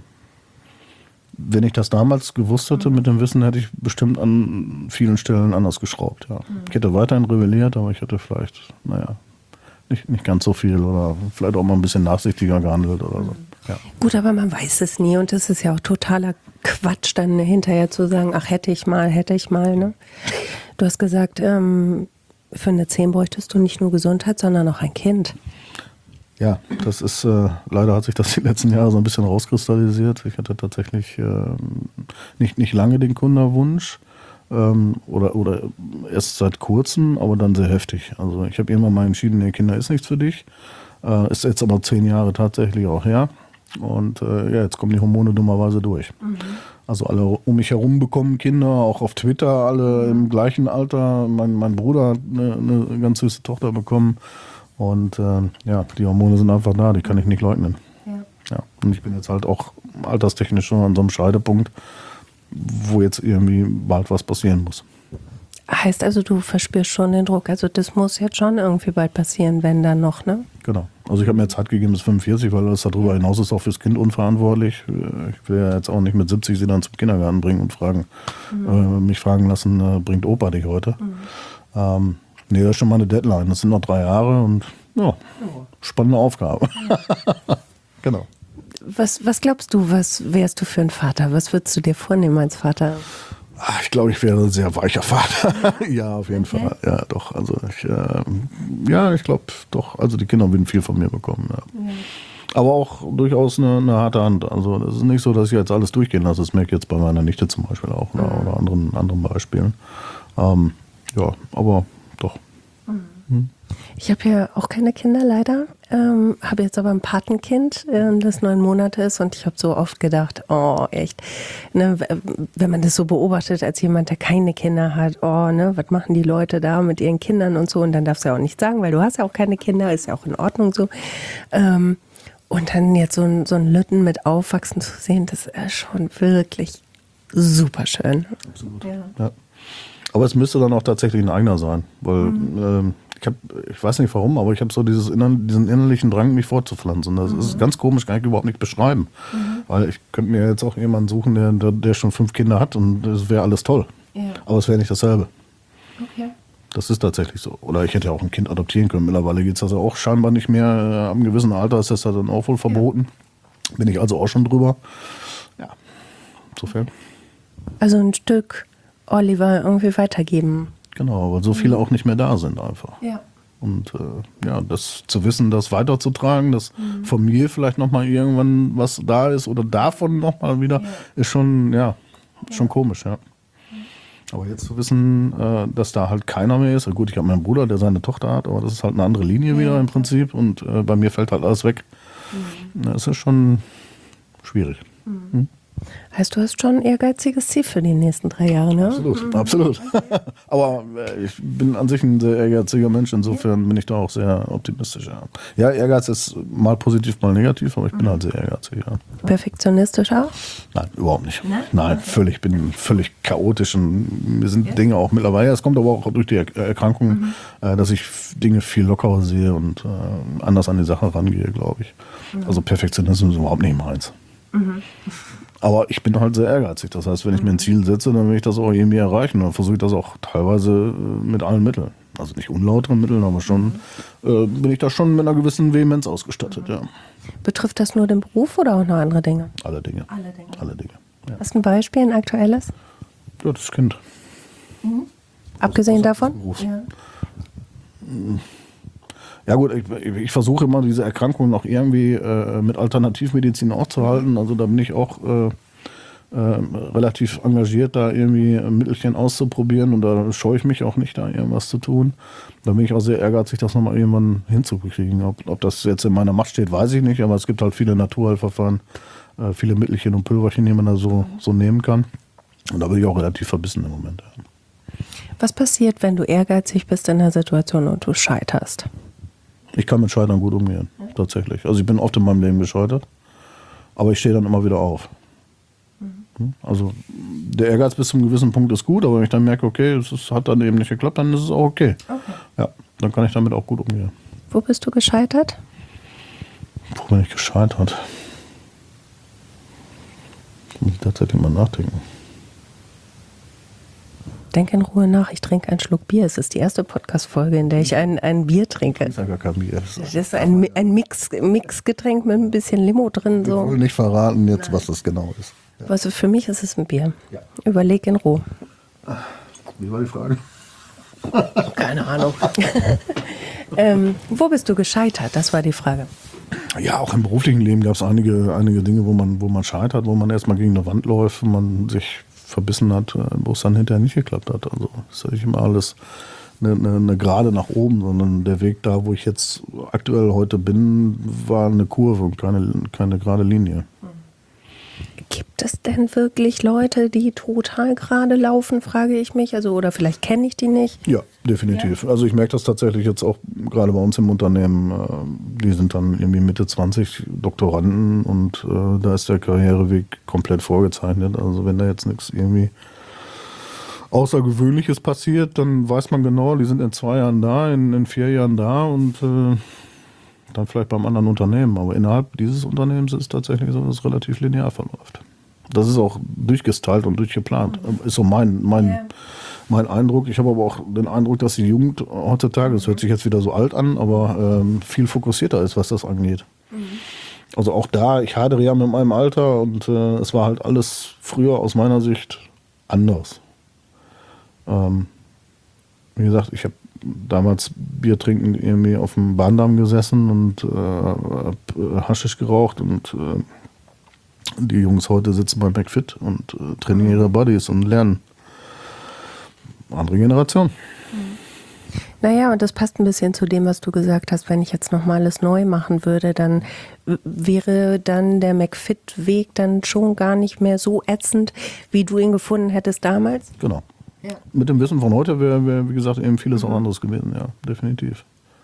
Wenn ich das damals gewusst hätte, mhm. mit dem Wissen, hätte ich bestimmt an vielen Stellen anders geschraubt, ja. Mhm. Ich hätte weiterhin rebelliert, aber ich hätte vielleicht, naja, nicht, nicht ganz so viel oder vielleicht auch mal ein bisschen nachsichtiger gehandelt oder so. Ja. Gut, aber man weiß es nie und das ist ja auch totaler Quatsch, dann hinterher zu sagen, ach, hätte ich mal, hätte ich mal, ne? Du hast gesagt, ähm, für eine zehn bräuchtest du nicht nur Gesundheit, sondern auch ein Kind. Ja, das ist, äh, leider hat sich das die letzten Jahre so ein bisschen rauskristallisiert. Ich hatte tatsächlich äh, nicht, nicht lange den Kinderwunsch ähm, oder, oder erst seit kurzem, aber dann sehr heftig. Also ich habe irgendwann mal entschieden, nee, Kinder ist nichts für dich. Äh, ist jetzt aber zehn Jahre tatsächlich auch her. Und äh, ja, jetzt kommen die Hormone dummerweise durch. Mhm. Also alle um mich herum bekommen Kinder, auch auf Twitter alle mhm. im gleichen Alter. Mein, mein Bruder hat eine, eine ganz süße Tochter bekommen. Und äh, ja, die Hormone sind einfach da, die kann ich nicht leugnen. Ja. Ja. Und ich bin jetzt halt auch alterstechnisch schon an so einem Scheidepunkt, wo jetzt irgendwie bald was passieren muss. Heißt also, du verspürst schon den Druck. Also das muss jetzt schon irgendwie bald passieren, wenn dann noch, ne? Genau. Also ich habe mir Zeit gegeben bis fünfundvierzig, weil das darüber hinaus ist auch fürs Kind unverantwortlich. Ich will ja jetzt auch nicht mit siebzig sie dann zum Kindergarten bringen und fragen, mhm. äh, mich fragen lassen, äh, bringt Opa dich heute? Mhm. Ähm, nee, das ist schon mal eine Deadline. Das sind noch drei Jahre und ja, spannende Aufgabe. Genau. Was, was glaubst du, was wärst du für ein Vater? Was würdest du dir vornehmen als Vater? Ach, ich glaube, ich wäre ein sehr weicher Vater. Ja, auf jeden okay. Fall. Ja, doch. Also ich, äh, ja, ich glaube doch. Also die Kinder würden viel von mir bekommen. Ja. Ja. Aber auch durchaus eine, eine harte Hand. Also das ist nicht so, dass ich jetzt alles durchgehen lasse. Das merke ich jetzt bei meiner Nichte zum Beispiel auch oder, mhm. oder anderen, anderen Beispielen. Ähm, ja, aber doch. Mhm. Hm. Ich habe ja auch keine Kinder leider, ähm, habe jetzt aber ein Patenkind, äh, das neun Monate ist und ich habe so oft gedacht, oh echt, ne, wenn man das so beobachtet als jemand, der keine Kinder hat, oh, ne, was machen die Leute da mit ihren Kindern und so, und dann darfst du ja auch nicht sagen, weil du hast ja auch keine Kinder, ist ja auch in Ordnung so. Ähm, und dann jetzt so ein, so ein Lütten mit aufwachsen zu sehen, das ist schon wirklich super schön. Absolut. Ja. Ja. Aber es müsste dann auch tatsächlich ein eigener sein, weil mhm. ähm, ich habe, ich weiß nicht warum, aber ich habe so dieses inner, diesen innerlichen Drang, mich fortzupflanzen. Das mhm. ist ganz komisch, kann ich überhaupt nicht beschreiben. Mhm. Weil ich könnte mir jetzt auch jemanden suchen, der, der, der schon fünf Kinder hat und das wäre alles toll. Ja. Aber es wäre nicht dasselbe. Okay. Das ist tatsächlich so. Oder ich hätte auch ein Kind adoptieren können. Mittlerweile geht es also auch scheinbar nicht mehr. Ab einem gewissen Alter ist das dann auch wohl verboten. Ja. Bin ich also auch schon drüber. Ja, insofern. Also ein Stück Oliver irgendwie weitergeben. Genau, weil so viele auch nicht mehr da sind einfach. Ja. Und äh, ja, das zu wissen, das weiterzutragen, dass mhm. von mir vielleicht nochmal irgendwann was da ist oder davon nochmal wieder, ja. ist schon, ja, ja. schon komisch, ja. Aber jetzt zu wissen, äh, dass da halt keiner mehr ist, gut, ich habe meinen Bruder, der seine Tochter hat, aber das ist halt eine andere Linie ja. wieder im Prinzip und äh, bei mir fällt halt alles weg. Mhm. Das ist schon schwierig. Mhm. Hm? Heißt, du hast schon ein ehrgeiziges Ziel für die nächsten drei Jahre, ne? Absolut, mhm. absolut. Aber äh, ich bin an sich ein sehr ehrgeiziger Mensch, insofern bin ich da auch sehr optimistisch. Ja, ja, Ehrgeiz ist mal positiv, mal negativ, aber ich bin mhm. halt sehr ehrgeizig, ja. Perfektionistisch auch? Nein, überhaupt nicht. Nein, Nein völlig, ich bin völlig chaotisch und mir sind ja. Dinge auch mittlerweile, es kommt aber auch durch die Erkrankung, mhm. äh, dass ich Dinge viel lockerer sehe und äh, anders an die Sache rangehe, glaube ich. Mhm. Also Perfektionismus ist überhaupt nicht meins. Mhm. Aber ich bin halt sehr ehrgeizig. Das heißt, wenn ich mir ein Ziel setze, dann will ich das auch irgendwie erreichen. Dann versuche ich das auch teilweise mit allen Mitteln. Also nicht unlauteren Mitteln, aber schon äh, bin ich da schon mit einer gewissen Vehemenz ausgestattet, ja. Betrifft das nur den Beruf oder auch noch andere Dinge? Alle Dinge. Alle Dinge. Alle Dinge. Ja. Hast du ein Beispiel, ein aktuelles? Ja, das Kind. Mhm. Abgesehen davon? Ja. Ja gut, ich, ich versuche immer diese Erkrankungen auch irgendwie äh, mit Alternativmedizin aufzuhalten. Also da bin ich auch äh, äh, relativ engagiert, da irgendwie Mittelchen auszuprobieren und da scheue ich mich auch nicht, da irgendwas zu tun. Da bin ich auch sehr ehrgeizig, das nochmal irgendwann hinzukriegen. Ob, ob das jetzt in meiner Macht steht, weiß ich nicht, aber es gibt halt viele Naturheilverfahren, äh, viele Mittelchen und Pülverchen, die man da so, so nehmen kann. Und da bin ich auch relativ verbissen im Moment. Ja. Was passiert, wenn du ehrgeizig bist in der Situation und du scheiterst? Ich kann mit Scheitern gut umgehen, ja. tatsächlich. Also ich bin oft in meinem Leben gescheitert, aber ich stehe dann immer wieder auf. Mhm. Also der Ehrgeiz bis zu einem gewissen Punkt ist gut, aber wenn ich dann merke, okay, es ist, hat dann eben nicht geklappt, dann ist es auch okay. okay. Ja, dann kann ich damit auch gut umgehen. Wo bist du gescheitert? Wo bin ich gescheitert? Da muss ich tatsächlich mal nachdenken. Denk in Ruhe nach, ich trinke einen Schluck Bier. Es ist die erste Podcast-Folge, in der ich ein, ein Bier trinke. Das ist ja gar kein Bier. Das ist ein, ein Mix, Mixgetränk mit ein bisschen Limo drin. So. Ich will nicht verraten jetzt, Nein. was das genau ist. Ja. Also für mich ist es ein Bier. Ja. Überleg in Ruhe. Wie war die Frage? Keine Ahnung. ähm, wo bist du gescheitert? Das war die Frage. Ja, auch im beruflichen Leben gab es einige, einige Dinge, wo man, wo man scheitert, wo man erstmal gegen eine Wand läuft, wo man sich verbissen hat, wo es dann hinterher nicht geklappt hat. Also ist ja nicht immer alles eine, eine, eine Gerade nach oben, sondern der Weg da, wo ich jetzt aktuell heute bin, war eine Kurve und keine, keine gerade Linie. Gibt es denn wirklich Leute, die total gerade laufen, frage ich mich. Also, oder vielleicht kenne ich die nicht. Ja, definitiv. Ja. Also ich merke das tatsächlich jetzt auch gerade bei uns im Unternehmen. Die sind dann irgendwie Mitte zwanzig Doktoranden und äh, da ist der Karriereweg komplett vorgezeichnet. Also wenn da jetzt nichts irgendwie Außergewöhnliches passiert, dann weiß man genau, die sind in zwei Jahren da, in, in vier Jahren da und äh, dann vielleicht beim anderen Unternehmen. Aber innerhalb dieses Unternehmens ist es tatsächlich so, dass es relativ linear verläuft. Das ist auch durchgestylt und durchgeplant. Ist so mein, mein, yeah. mein Eindruck. Ich habe aber auch den Eindruck, dass die Jugend heutzutage, das hört sich jetzt wieder so alt an, aber ähm, viel fokussierter ist, was das angeht. Mhm. Also auch da, ich hadere ja mit meinem Alter und äh, es war halt alles früher aus meiner Sicht anders. Ähm, wie gesagt, ich habe damals Bier trinken irgendwie auf dem Bahndamm gesessen und äh, hab Haschisch geraucht und äh, die Jungs heute sitzen bei McFit und äh, trainieren ihre Buddies und lernen. Andere Generation. Naja, und das passt ein bisschen zu dem, was du gesagt hast. Wenn ich jetzt nochmal alles neu machen würde, dann wäre dann der McFit-Weg dann schon gar nicht mehr so ätzend, wie du ihn gefunden hättest damals? Genau. Ja. Mit dem Wissen von heute wäre, wär, wie gesagt, eben vieles mhm. auch anderes gewesen. Ja, definitiv.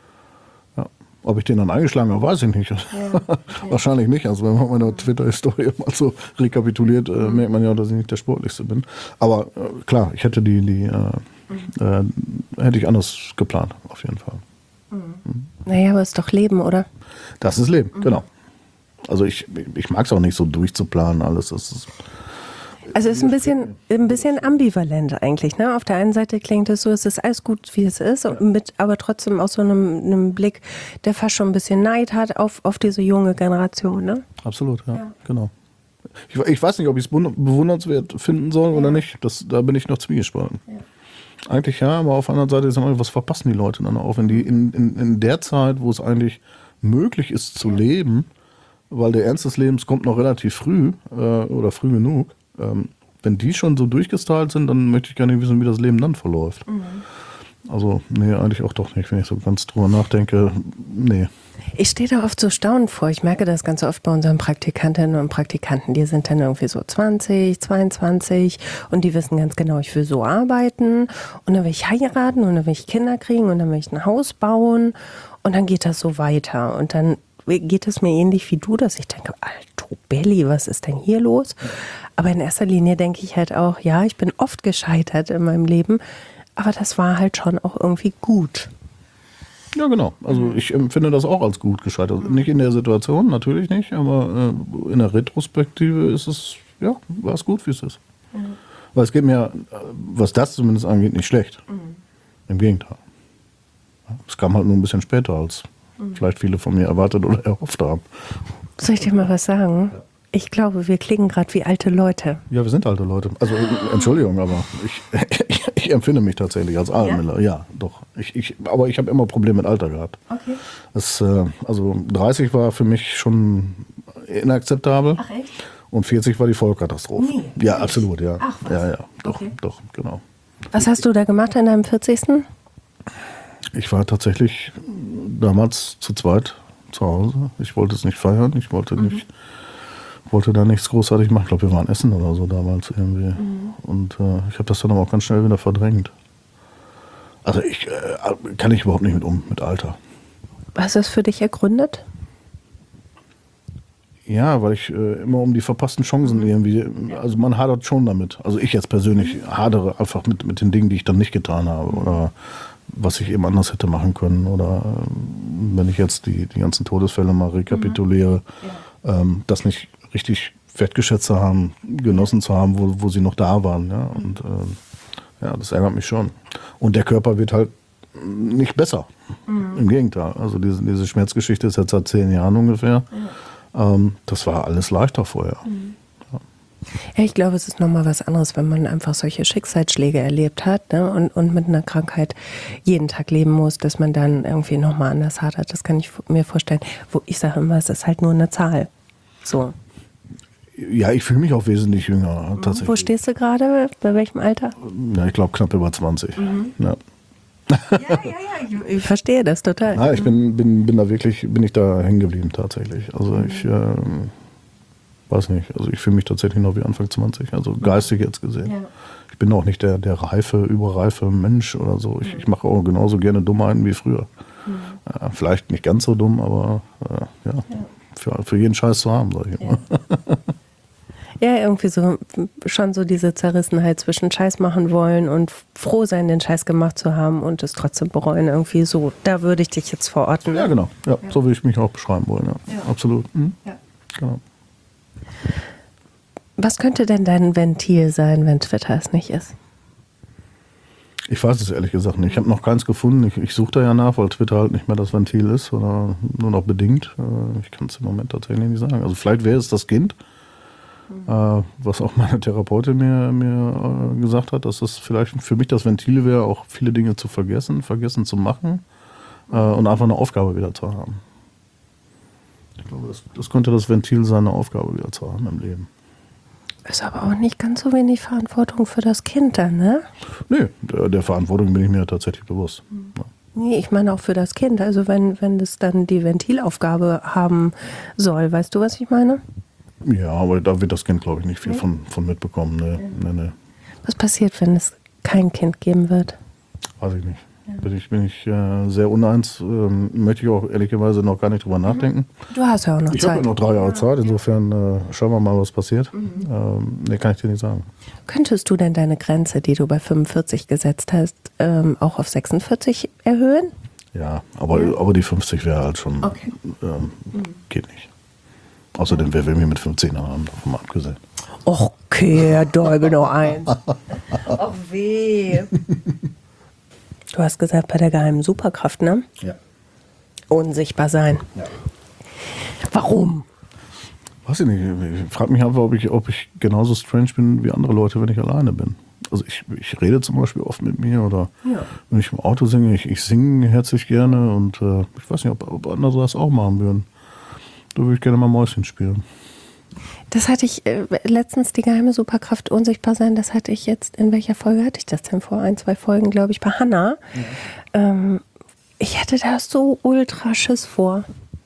Ja. Ob ich den dann eingeschlagen habe, weiß ich nicht. Ja. Wahrscheinlich nicht. Also wenn man meine Twitter-Historie mal so rekapituliert, mhm. äh, merkt man ja, dass ich nicht der Sportlichste bin. Aber äh, klar, ich hätte die, die äh, mhm. äh, hätte ich anders geplant, auf jeden Fall. Mhm. Mhm. Naja, aber es ist doch Leben, oder? Das ist Leben, mhm. genau. Also ich, ich mag es auch nicht so durchzuplanen alles. Das ist Also es ist ein bisschen, ein bisschen ambivalent eigentlich. Ne? Auf der einen Seite klingt es so, es ist alles gut, wie es ist, ja. mit, aber trotzdem aus so einem, einem Blick, der fast schon ein bisschen Neid hat auf, auf diese junge Generation. Ne? Absolut, ja, ja. genau. Ich, ich weiß nicht, ob ich es bewundernswert finden soll ja. oder nicht. Das, da bin ich noch zwiegespalten. Ja. Eigentlich ja, aber auf der anderen Seite ist immer, was verpassen die Leute dann auch? Wenn die in, in, in der Zeit, wo es eigentlich möglich ist zu ja. leben, weil der Ernst des Lebens kommt noch relativ früh äh, oder früh genug, Ähm, wenn die schon so durchgestylt sind, dann möchte ich gar nicht wissen, wie das Leben dann verläuft. Mhm. Also, nee, eigentlich auch doch nicht, wenn ich so ganz drüber nachdenke. Nee. Ich stehe da oft so staunend vor. Ich merke das ganz oft bei unseren Praktikantinnen und Praktikanten. Die sind dann irgendwie so zwanzig, zweiundzwanzig und die wissen ganz genau, ich will so arbeiten und dann will ich heiraten und dann will ich Kinder kriegen und dann will ich ein Haus bauen und dann geht das so weiter. Und dann geht es mir ähnlich wie du, dass ich denke, Alto Belli, was ist denn hier los? Aber in erster Linie denke ich halt auch, ja, ich bin oft gescheitert in meinem Leben, aber das war halt schon auch irgendwie gut. Ja, genau. Also ich empfinde das auch als gut gescheitert. Nicht in der Situation, natürlich nicht, aber äh, in der Retrospektive ist es, ja, war es gut, wie es ist. Mhm. Weil es geht mir, was das zumindest angeht, nicht schlecht. Mhm. Im Gegenteil. Es kam halt nur ein bisschen später, als mhm. vielleicht viele von mir erwartet oder erhofft haben. Soll ich dir mal was sagen? Ich glaube, wir klingen gerade wie alte Leute. Ja, wir sind alte Leute. Also, Entschuldigung, aber ich, ich, ich empfinde mich tatsächlich als Altmiller. Ja? ja, doch. Ich, ich, aber ich habe immer Probleme mit Alter gehabt. Okay. Das, äh, also dreißig war für mich schon inakzeptabel. Ach echt? Und vierzig war die Vollkatastrophe. Nee, ja, nicht. Absolut, ja. Ach, was? Ja, ja, doch, okay. doch, genau. Was hast du da gemacht in deinem vierzigsten? Ich war tatsächlich damals zu zweit zu Hause. Ich wollte es nicht feiern, ich wollte mhm. nicht... wollte da nichts großartig machen. Ich glaube, wir waren essen oder so damals irgendwie. Mhm. Und äh, ich habe das dann aber auch ganz schnell wieder verdrängt. Also ich äh, kann ich überhaupt nicht mit um, mit Alter. Hast du das für dich ergründet? Ja, weil ich äh, immer um die verpassten Chancen irgendwie, also man hadert schon damit. Also ich jetzt persönlich hadere einfach mit, mit den Dingen, die ich dann nicht getan habe oder was ich eben anders hätte machen können. Oder äh, wenn ich jetzt die, die ganzen Todesfälle mal rekapituliere, mhm. ja. ähm, das nicht richtig wertgeschätzt zu haben, genossen zu haben, wo, wo sie noch da waren. Ja? Und äh, ja, das ärgert mich schon. Und der Körper wird halt nicht besser. Mhm. Im Gegenteil. Also diese, diese Schmerzgeschichte ist jetzt seit zehn Jahren ungefähr. Ja. Ähm, das war alles leichter vorher. Mhm. Ja. Ja, ich glaube, es ist nochmal was anderes, wenn man einfach solche Schicksalsschläge erlebt hat, ne? und, und mit einer Krankheit jeden Tag leben muss, dass man dann irgendwie nochmal anders hadert. Das kann ich mir vorstellen. Wo ich sage immer, es ist halt nur eine Zahl. So. Ja, ich fühle mich auch wesentlich jünger. Tatsächlich. Wo stehst du gerade? Bei welchem Alter? Ja, ich glaube knapp über zwanzig. Mhm. Ja. Ja, ja, ja, ich, ich verstehe das total. Ja, ich bin, bin, bin da wirklich, bin ich da hängen geblieben tatsächlich. Also mhm. ich äh, weiß nicht, also ich fühle mich tatsächlich noch wie Anfang zwanzig, also geistig jetzt gesehen. Ja. Ich bin auch nicht der, der reife, überreife Mensch oder so. Ich, mhm. ich mache auch genauso gerne Dummheiten wie früher. Mhm. Ja, vielleicht nicht ganz so dumm, aber äh, ja. ja. Für, für jeden Scheiß zu haben, sag ich immer. Ja. Ja, irgendwie so, schon so diese Zerrissenheit zwischen Scheiß machen wollen und froh sein, den Scheiß gemacht zu haben und es trotzdem bereuen, irgendwie so. Da würde ich dich jetzt verorten. Ja, genau. Ja, ja. So würde ich mich auch beschreiben wollen, ja. Ja. Absolut. Mhm. Ja. Genau. Was könnte denn dein Ventil sein, wenn Twitter es nicht ist? Ich weiß es ehrlich gesagt nicht. Ich habe noch keins gefunden. Ich, ich suche da ja nach, weil Twitter halt nicht mehr das Ventil ist oder nur noch bedingt. Ich kann es im Moment tatsächlich nicht sagen. Also vielleicht wäre es das Kind, mhm. was auch meine Therapeutin mir, mir gesagt hat, dass das vielleicht für mich das Ventil wäre, auch viele Dinge zu vergessen, vergessen zu machen mhm. und einfach eine Aufgabe wieder zu haben. Ich glaube, das, das könnte das Ventil sein, eine Aufgabe wieder zu haben im Leben. Ist aber auch nicht ganz so wenig Verantwortung für das Kind dann, ne? Nee, der, der Verantwortung bin ich mir tatsächlich bewusst. Mhm. Ja. Nee, ich meine auch für das Kind. Also wenn, wenn das dann die Ventilaufgabe haben soll. Weißt du, was ich meine? Ja, aber da wird das Kind, glaube ich, nicht viel nee. von, von mitbekommen. Nee, nee, nee. Was passiert, wenn es kein Kind geben wird? Weiß ich nicht. Ja. Bin ich, bin ich äh, sehr uneins. Ähm, möchte ich auch ehrlicherweise noch gar nicht drüber nachdenken. Du hast ja auch noch ich Zeit. Ich habe ja noch drei Jahre ja. Zeit. Insofern äh, schauen wir mal, was passiert. Mhm. Ähm, nee, kann ich dir nicht sagen. Könntest du denn deine Grenze, die du bei fünfundvierzig gesetzt hast, ähm, auch auf sechsundvierzig erhöhen? Ja, aber, ja. aber die fünfzig wäre halt schon, okay. ähm, mhm. geht nicht. Außerdem, wer will mich mit fünfzehn haben, davon mal abgesehen. Okay, Däubel noch eins. Ach weh. Du hast gesagt, bei der geheimen Superkraft, ne? Ja. Unsichtbar sein. Ja. Warum? Weiß ich nicht. Ich frage mich einfach, ob ich, ob ich genauso strange bin wie andere Leute, wenn ich alleine bin. Also ich, ich rede zum Beispiel oft mit mir oder ja. wenn ich im Auto singe, ich, ich singe herzlich gerne und äh, ich weiß nicht, ob, ob andere das auch machen würden. Da würde ich gerne mal Mäuschen spielen. Das hatte ich äh, letztens, die geheime Superkraft unsichtbar sein, das hatte ich jetzt, in welcher Folge hatte ich das denn? Vor ein, zwei Folgen, glaube ich, bei Hannah. Ja. Ähm, ich hätte da so ultra Schiss vor.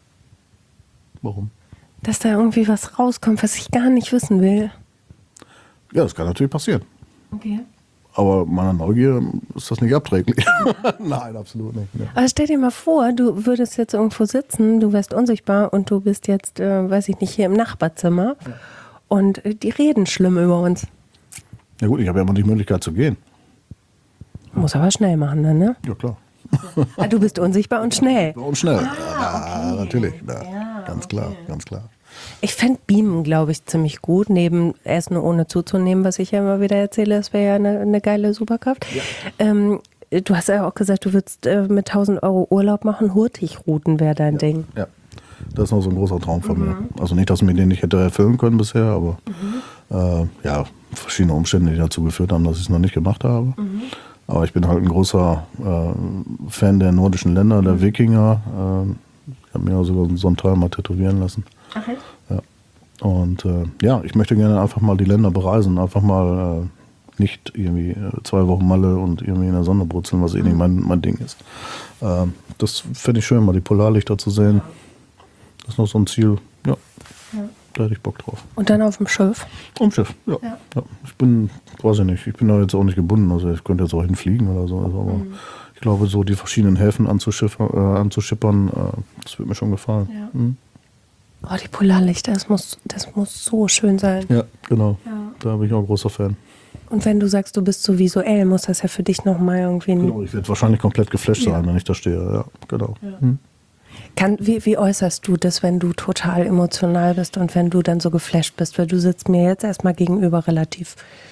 Warum? Dass da irgendwie was rauskommt, was ich gar nicht wissen will. Ja, das kann natürlich passieren. Okay. Aber meiner Neugier ist das nicht abträglich. Nein, absolut nicht. Ja. Aber stell dir mal vor, du würdest jetzt irgendwo sitzen, du wärst unsichtbar und du bist jetzt, äh, weiß ich nicht, hier im Nachbarzimmer ja. und äh, die reden schlimm über uns. Ja gut, ich habe ja immer die Möglichkeit zu gehen. Muss aber schnell machen dann, ne? Ja, klar. Ah, du bist unsichtbar und schnell. Und schnell, ah, okay. ja, natürlich. Ja, ja, ganz okay. klar, ganz klar. Ich fände Beamen, glaube ich, ziemlich gut, neben Essen ohne zuzunehmen, was ich ja immer wieder erzähle, das wäre ja eine, eine geile Superkraft. Ja. Ähm, du hast ja auch gesagt, du würdest äh, mit tausend Euro Urlaub machen, Hurtigruten wäre dein ja. Ding. Ja, das ist noch so ein großer Traum von mhm. mir. Also nicht, dass ich mir den nicht hätte erfüllen können bisher, aber mhm. äh, ja, verschiedene Umstände, die dazu geführt haben, dass ich es noch nicht gemacht habe. Mhm. Aber ich bin halt ein großer äh, Fan der nordischen Länder, der mhm. Wikinger. Äh, ich habe mir sogar so einen Teil mal tätowieren lassen. Okay. Ja. Und äh, ja, ich möchte gerne einfach mal die Länder bereisen, einfach mal äh, nicht irgendwie äh, zwei Wochen Malle und irgendwie in der Sonne brutzeln, was eh nicht mein, mein Ding ist. Äh, das fände ich schön, mal die Polarlichter zu sehen. Das ist noch so ein Ziel, ja, ja. Da hätte ich Bock drauf. Und dann auf dem Schiff? Auf dem Schiff, ja. Ja. ja. Ich bin, weiß ich nicht, ich bin da jetzt auch nicht gebunden, also ich könnte jetzt auch hinfliegen oder so, also, aber mhm. ich glaube, so die verschiedenen Häfen anzuschippern, äh, anzuschippern äh, das wird mir schon gefallen. Ja. Mhm. Oh, die Polarlichter, das muss, das muss so schön sein. Ja, genau. Ja. Da bin ich auch ein großer Fan. Und wenn du sagst, du bist so visuell, muss das ja für dich nochmal irgendwie... Genau, ich werde wahrscheinlich komplett geflasht ja. sein, wenn ich da stehe. Ja, genau. Ja. Hm. Kann, wie, wie äußerst du das, wenn du total emotional bist und wenn du dann so geflasht bist? Weil du sitzt mir jetzt erstmal gegenüber relativ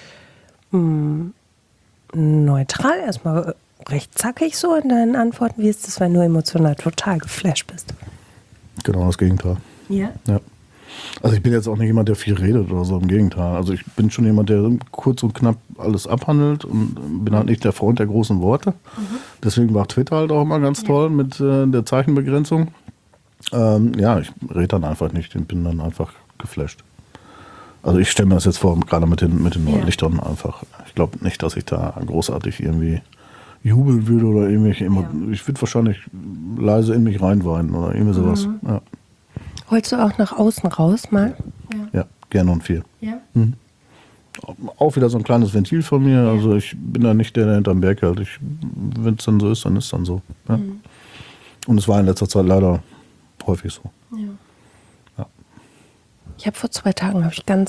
mh, neutral, erstmal recht zackig so in deinen Antworten. Wie ist es, wenn du emotional total geflasht bist? Genau das Gegenteil. Ja? Ja. Also ich bin jetzt auch nicht jemand, der viel redet oder so, im Gegenteil. Also ich bin schon jemand, der kurz und knapp alles abhandelt und bin halt nicht der Freund der großen Worte. Mhm. Deswegen war Twitter halt auch immer ganz ja. toll mit äh, der Zeichenbegrenzung. Ähm, ja, ich rede dann einfach nicht, ich bin dann einfach geflasht. Also ich stelle mir das jetzt vor, gerade mit den, mit den ja. Lichtern einfach. Ich glaube nicht, dass ich da großartig irgendwie jubeln würde oder irgendwelche ja. Ich würde wahrscheinlich leise in mich reinweinen oder irgendwie sowas. Mhm. Ja. Holst du auch nach außen raus mal? Ja, ja gerne und viel. Ja. Mhm. Auch wieder so ein kleines Ventil von mir. Ja. Also ich bin da nicht der, der hinterm Berg hält. Wenn es dann so ist, dann ist es dann so. Ja. Mhm. Und es war in letzter Zeit leider häufig so. Ja. Ja. Ich habe vor zwei Tagen habe ich ganz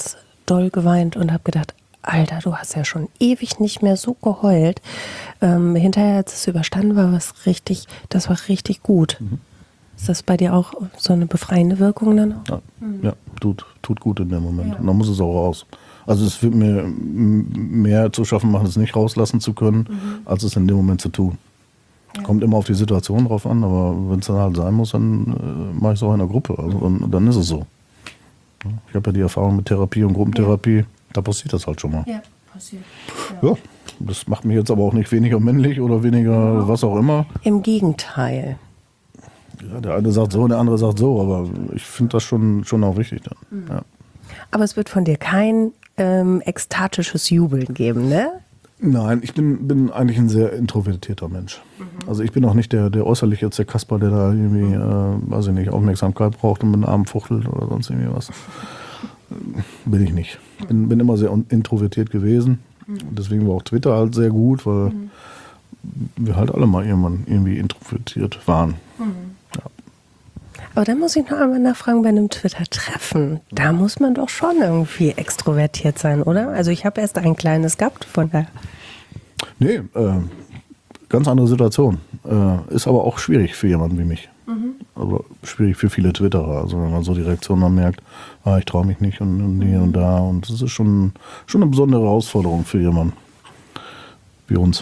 doll geweint und habe gedacht, Alter, du hast ja schon ewig nicht mehr so geheult. Ähm, hinterher, als es überstanden war, war es richtig, das war richtig gut. Mhm. Ist das bei dir auch so eine befreiende Wirkung dann auch? Ja, mhm. ja tut, tut gut in dem Moment. Ja. Und dann muss es auch raus. Also es wird mir mehr zu schaffen machen, es nicht rauslassen zu können, mhm. als es in dem Moment zu tun. Ja. Kommt immer auf die Situation drauf an, aber wenn es dann halt sein muss, dann äh, mache ich es auch in der Gruppe. Also, und dann ist es so. Ich habe ja die Erfahrung mit Therapie und Gruppentherapie. Ja. Da passiert das halt schon mal. Ja, passiert. Ja. ja, das macht mich jetzt aber auch nicht weniger männlich oder weniger ja. was auch immer. Im Gegenteil. Ja, der eine sagt so und der andere sagt so, aber ich finde das schon, schon auch wichtig dann. Mhm. Ja. Aber es wird von dir kein ähm, ekstatisches Jubeln geben, ne? Nein, ich bin, bin eigentlich ein sehr introvertierter Mensch. Mhm. Also ich bin auch nicht der, der äußerlich jetzt der Kasper, der da irgendwie, äh, weiß ich nicht, Aufmerksamkeit braucht und mit einem Arm fuchtelt oder sonst irgendwie was. Bin ich nicht. Ich bin, bin immer sehr introvertiert gewesen. Mhm. Deswegen war auch Twitter halt sehr gut, weil mhm. wir halt alle mal irgendwann irgendwie introvertiert waren. Mhm. Ja. Aber dann muss ich noch einmal nachfragen, bei einem Twitter-Treffen, da muss man doch schon irgendwie extrovertiert sein, oder? Also ich habe erst ein kleines gehabt von der... Nee, äh, ganz andere Situation. Äh, ist aber auch schwierig für jemanden wie mich. Mhm. Also schwierig für viele Twitterer. Also wenn man so die Reaktion dann merkt, ah, ich traue mich nicht und, und hier und da. Und das ist schon, schon eine besondere Herausforderung für jemanden wie uns.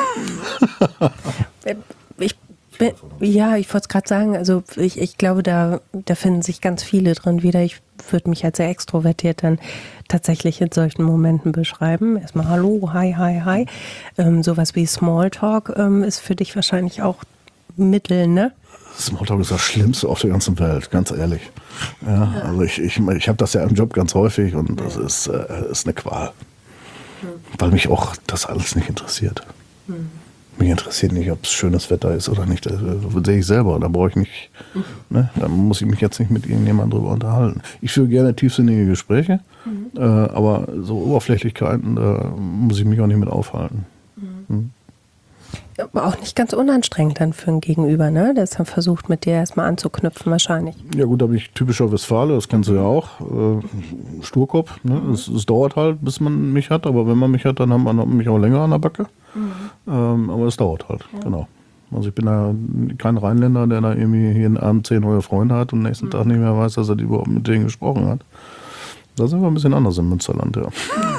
Ich bin, ja, ich wollte es gerade sagen, also ich, ich glaube, da, da finden sich ganz viele drin wieder. Ich würde mich als sehr extrovertiert dann tatsächlich in solchen Momenten beschreiben. Erstmal Hallo, hi, hi, hi. Ähm, sowas wie Smalltalk ähm, ist für dich wahrscheinlich auch Mittel, ne? Smalltalk ist das Schlimmste auf der ganzen Welt, ganz ehrlich. Ja, also ich, ich, ich habe das ja im Job ganz häufig und das ist, äh, ist eine Qual. Weil mich auch das alles nicht interessiert. Hm. Mich interessiert nicht, ob es schönes Wetter ist oder nicht. Das sehe ich selber. Da brauche ich nicht, mhm. ne? Da muss ich mich jetzt nicht mit irgendjemandem drüber unterhalten. Ich führe gerne tiefsinnige Gespräche, mhm. äh, aber so Oberflächlichkeiten, da muss ich mich auch nicht mit aufhalten. Mhm. Hm? Aber auch nicht ganz unanstrengend dann für ein Gegenüber, ne? Der ist dann versucht, mit dir erstmal anzuknüpfen wahrscheinlich. Ja gut, da bin ich typischer Westfale, das kennst du ja auch. Äh, Sturkopf, ne? Mhm. Es, es dauert halt, bis man mich hat, aber wenn man mich hat, dann hat man mich auch länger an der Backe. Mhm. Ähm, aber es dauert halt, ja. Genau. Also ich bin da kein Rheinländer, der da irgendwie jeden Abend zehn neue Freunde hat und nächsten mhm. Tag nicht mehr weiß, dass er überhaupt mit denen gesprochen hat. Da sind wir ein bisschen anders im Münsterland, ja.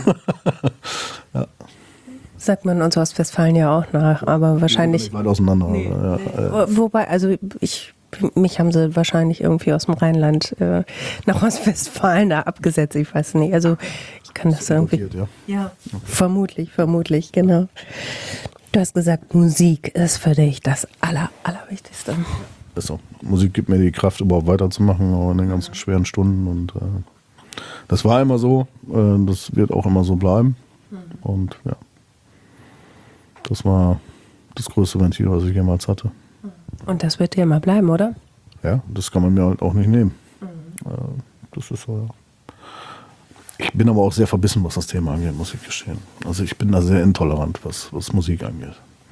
Ja. Sagt man uns Ostwestfalen ja auch nach, aber wahrscheinlich... Weit auseinander. Nee, ja, nee. Ja. Wobei, also ich, mich haben sie wahrscheinlich irgendwie aus dem Rheinland äh, nach Ostwestfalen da abgesetzt, ich weiß nicht. Also ich kann das, das irgendwie... Ja. ja, okay. Vermutlich, vermutlich, genau. Du hast gesagt, Musik ist für dich das Aller, Allerwichtigste. Ist so. Musik gibt mir die Kraft, überhaupt weiterzumachen, auch in den ganzen schweren Stunden. Und äh, das war immer so, äh, das wird auch immer so bleiben. Mhm. Und ja. Das war das größte Ventil, was ich jemals hatte. Und das wird dir immer bleiben, oder? Ja, das kann man mir halt auch nicht nehmen. Mhm. Das ist so, ja. Ich bin aber auch sehr verbissen, was das Thema angeht, muss ich gestehen. Also ich bin da sehr intolerant, was, was Musik angeht.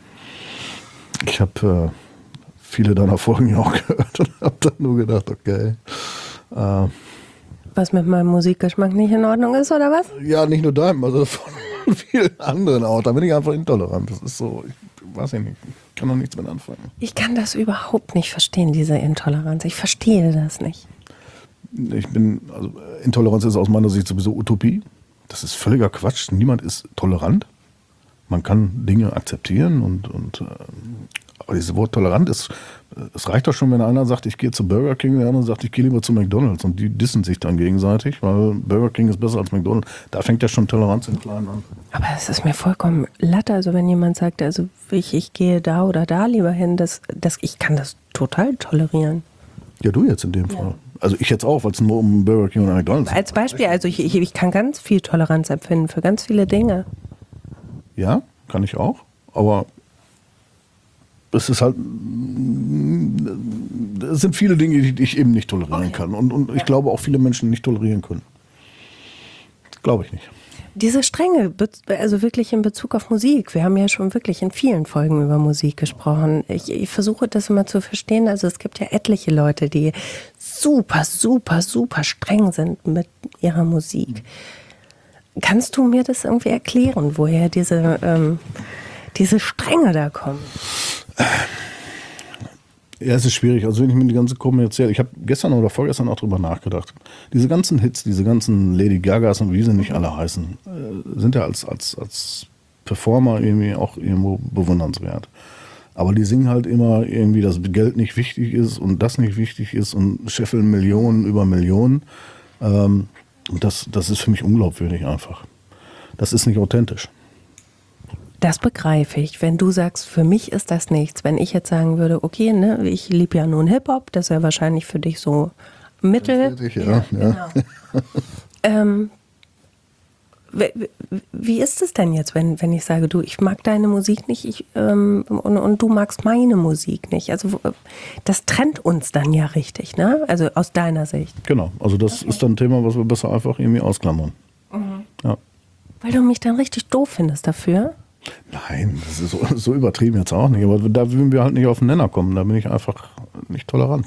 Ich habe äh, viele deiner Folgen ja auch gehört und habe dann nur gedacht, okay. Äh, was mit meinem Musikgeschmack nicht in Ordnung ist, oder was? Ja, nicht nur deinem, also von vielen anderen auch. Da bin ich einfach intolerant. Das ist so, ich weiß nicht, ich kann doch nichts mit anfangen. Ich kann das überhaupt nicht verstehen, diese Intoleranz. Ich verstehe das nicht. Ich bin, also Intoleranz ist aus meiner Sicht sowieso Utopie. Das ist völliger Quatsch. Niemand ist tolerant. Man kann Dinge akzeptieren und, und äh, aber dieses Wort tolerant ist, es reicht doch schon, wenn einer sagt, ich gehe zu Burger King, der andere sagt, ich gehe lieber zu McDonald's und die dissen sich dann gegenseitig, weil Burger King ist besser als McDonald's. Da fängt ja schon Toleranz im Kleinen an. Aber es ist mir vollkommen latte, also wenn jemand sagt, also ich, ich gehe da oder da lieber hin, das, das, ich kann das total tolerieren. Ja, du jetzt in dem ja. Fall. Also ich jetzt auch, weil es nur um Burger King oder McDonald's geht. Als Beispiel, also ich, ich, ich kann ganz viel Toleranz empfinden für ganz viele Dinge. Ja, kann ich auch, aber es ist halt, es sind viele Dinge, die ich eben nicht tolerieren okay. kann. Und, und ich ja. glaube auch viele Menschen nicht tolerieren können. Glaube ich nicht. Diese Strenge, also wirklich in Bezug auf Musik. Wir haben ja schon wirklich in vielen Folgen über Musik gesprochen. Ich, ich versuche das immer zu verstehen. Also es gibt ja etliche Leute, die super, super, super streng sind mit ihrer Musik. Kannst du mir das irgendwie erklären, woher diese, ähm, diese Stränge da kommen? Ja, es ist schwierig. Also wenn ich mir die ganze kommerzielle, ich habe gestern oder vorgestern auch drüber nachgedacht. Diese ganzen Hits, diese ganzen Lady Gagas und wie sie nicht alle heißen, äh, sind ja als, als, als Performer irgendwie auch irgendwo bewundernswert. Aber die singen halt immer irgendwie, dass Geld nicht wichtig ist und das nicht wichtig ist und scheffeln Millionen über Millionen. Ähm, und das, das ist für mich unglaubwürdig einfach. Das ist nicht authentisch. Das begreife ich. Wenn du sagst, für mich ist das nichts. Wenn ich jetzt sagen würde, okay, ne, ich liebe ja nun Hip-Hop, das ist ja wahrscheinlich für dich so Mittel. Ja, ja, ja. Genau. ähm, wie, wie ist es denn jetzt, wenn, wenn ich sage, du, ich mag deine Musik nicht ich, ähm, und, und du magst meine Musik nicht? Also das trennt uns dann ja richtig, ne? Also aus deiner Sicht. Genau, also das okay. ist dann ein Thema, was wir besser einfach irgendwie ausklammern. Mhm. Ja. Weil du mich dann richtig doof findest dafür? Nein, das ist so, so übertrieben jetzt auch nicht. Aber da würden wir halt nicht auf den Nenner kommen. Da bin ich einfach nicht tolerant.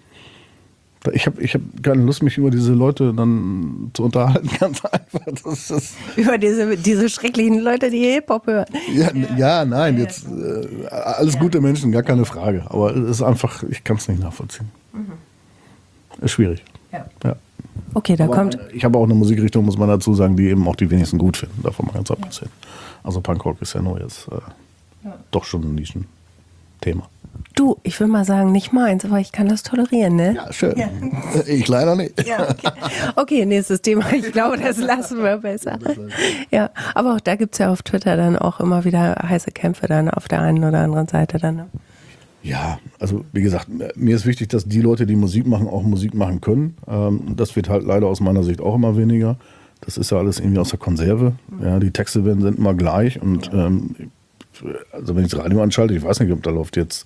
Ich habe ich hab keine Lust, mich über diese Leute dann zu unterhalten. Ganz einfach. Das ist über diese, diese schrecklichen Leute, die Hip-Hop hören. Ja, ja. ja nein, jetzt äh, alles ja. gute Menschen, gar keine Frage. Aber es ist einfach, ich kann es nicht nachvollziehen. Mhm. Ist schwierig. Ja. ja. Okay, da aber kommt. Ich habe auch eine Musikrichtung, muss man dazu sagen, die eben auch die wenigsten gut finden. Davon mal ganz abgesehen. Ja. Also Punkrock ist ja nur jetzt äh, ja. doch schon ein Nischenthema. Du, ich will mal sagen, nicht meins, aber ich kann das tolerieren, ne? Ja, schön. Ja. Ich leider nicht. Ja, okay. okay, nächstes Thema. Ich glaube, das lassen wir besser. Ja, aber auch da gibt es ja auf Twitter dann auch immer wieder heiße Kämpfe dann auf der einen oder anderen Seite dann. Ne? Ja, also wie gesagt, mir ist wichtig, dass die Leute, die Musik machen, auch Musik machen können. Das wird halt leider aus meiner Sicht auch immer weniger. Das ist ja alles irgendwie aus der Konserve. Ja, die Texte werden, sind immer gleich. Und ähm, also wenn ich das Radio anschalte, ich weiß nicht, ob da läuft jetzt,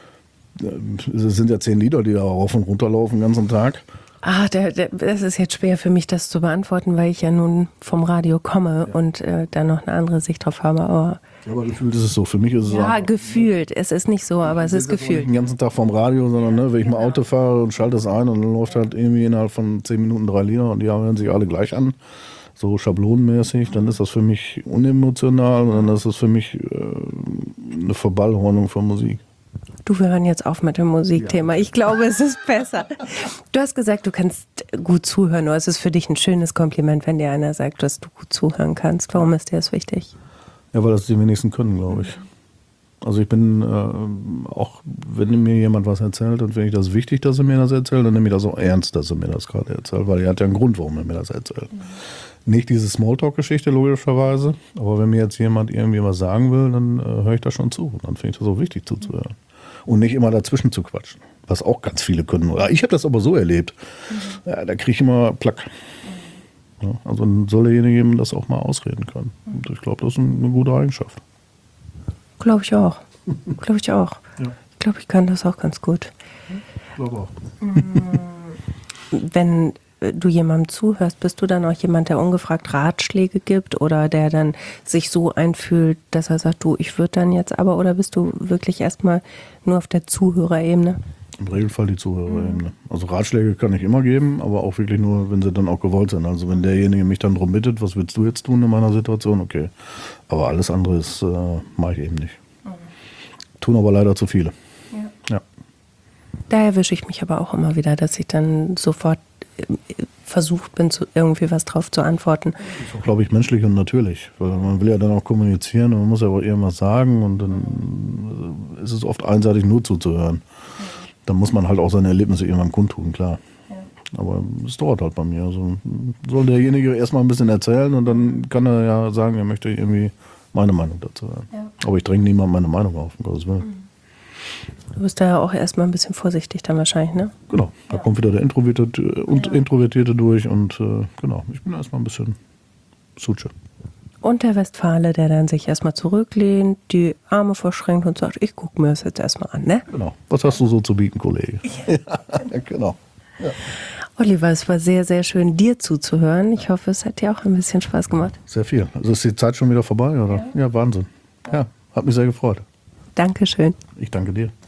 es sind ja zehn Lieder, die da rauf und runter laufen den ganzen Tag. Ah, der, der, das ist jetzt schwer für mich, das zu beantworten, weil ich ja nun vom Radio komme ja. und äh, da noch eine andere Sicht drauf habe. Aber, ja, aber gefühlt ist es so. Für mich ist es Ja, einfach, gefühlt. Es ist nicht so, aber es ist gefühlt. Nicht den ganzen Tag vom Radio, sondern ne, wenn ich genau. mal Auto fahre und schalte es ein und dann läuft halt irgendwie innerhalb von zehn Minuten drei Lieder und die hören sich alle gleich an. So schablonenmäßig, dann ist das für mich unemotional und dann ist das für mich äh, eine Verballhornung von Musik. Du, wir hören jetzt auf mit dem Musikthema. Ich glaube, es ist besser. Du hast gesagt, du kannst gut zuhören. Oder es ist für dich ein schönes Kompliment, wenn dir einer sagt, dass du gut zuhören kannst. Warum ist dir das wichtig? Ja, weil das die wenigsten können, glaube ich. Also ich bin äh, auch, wenn mir jemand was erzählt, dann finde ich das wichtig, dass er mir das erzählt, dann nehme ich das auch ernst, dass er mir das gerade erzählt, weil er hat ja einen Grund, warum er mir das erzählt. Mhm. Nicht diese Smalltalk-Geschichte logischerweise, aber wenn mir jetzt jemand irgendwie was sagen will, dann äh, höre ich da schon zu. Dann finde ich das auch wichtig zuzuhören. Und nicht immer dazwischen zu quatschen, was auch ganz viele können. Ich habe das aber so erlebt, mhm. ja, da kriege ich immer Plack. Ja, also soll derjenige das auch mal ausreden können. Und ich glaube, das ist eine gute Eigenschaft. Glaube ich auch. Glaube ich auch. Ja. Ich glaube, ich kann das auch ganz gut. Ich glaube auch. Wenn du jemandem zuhörst, bist du dann auch jemand, der ungefragt Ratschläge gibt oder der dann sich so einfühlt, dass er sagt, du, ich würde dann jetzt aber, oder bist du wirklich erstmal nur auf der Zuhörerebene? Im Regelfall die Zuhörerebene. Also Ratschläge kann ich immer geben, aber auch wirklich nur, wenn sie dann auch gewollt sind. Also wenn derjenige mich dann darum bittet, was willst du jetzt tun in meiner Situation, okay. Aber alles andere ist, äh, mache ich eben nicht. Mhm. Tun aber leider zu viele. Ja. Ja. Da erwische ich mich aber auch immer wieder, dass ich dann sofort versucht bin, zu, irgendwie was drauf zu antworten. Das ist auch, glaube ich, menschlich und natürlich. Weil man will ja dann auch kommunizieren und man muss ja auch irgendwas sagen und dann ist es oft einseitig nur zuzuhören. Dann muss man halt auch seine Erlebnisse irgendwann kundtun, klar. Ja. Aber es dauert halt bei mir. Also soll derjenige erstmal ein bisschen erzählen und dann kann er ja sagen, er möchte irgendwie meine Meinung dazu hören. Ja. Aber ich dränge niemandem meine Meinung auf, um Gottes Willen. Du bist da ja auch erstmal ein bisschen vorsichtig dann wahrscheinlich, ne? Genau, da ja. kommt wieder der Introvertierte, und ja. Introvertierte durch und äh, genau, ich bin erstmal ein bisschen Suche. Und der Westfale, der dann sich erstmal zurücklehnt, die Arme verschränkt und sagt, ich gucke mir das jetzt erstmal an, ne? Genau. Was hast du so zu bieten, Kollege? Ja, ja genau. Ja. Oliver, es war sehr, sehr schön, dir zuzuhören. Ich hoffe, es hat dir auch ein bisschen Spaß gemacht. Sehr viel. Also ist die Zeit schon wieder vorbei, oder? Ja, ja Wahnsinn. Ja, hat mich sehr gefreut. Dankeschön. Ich danke dir.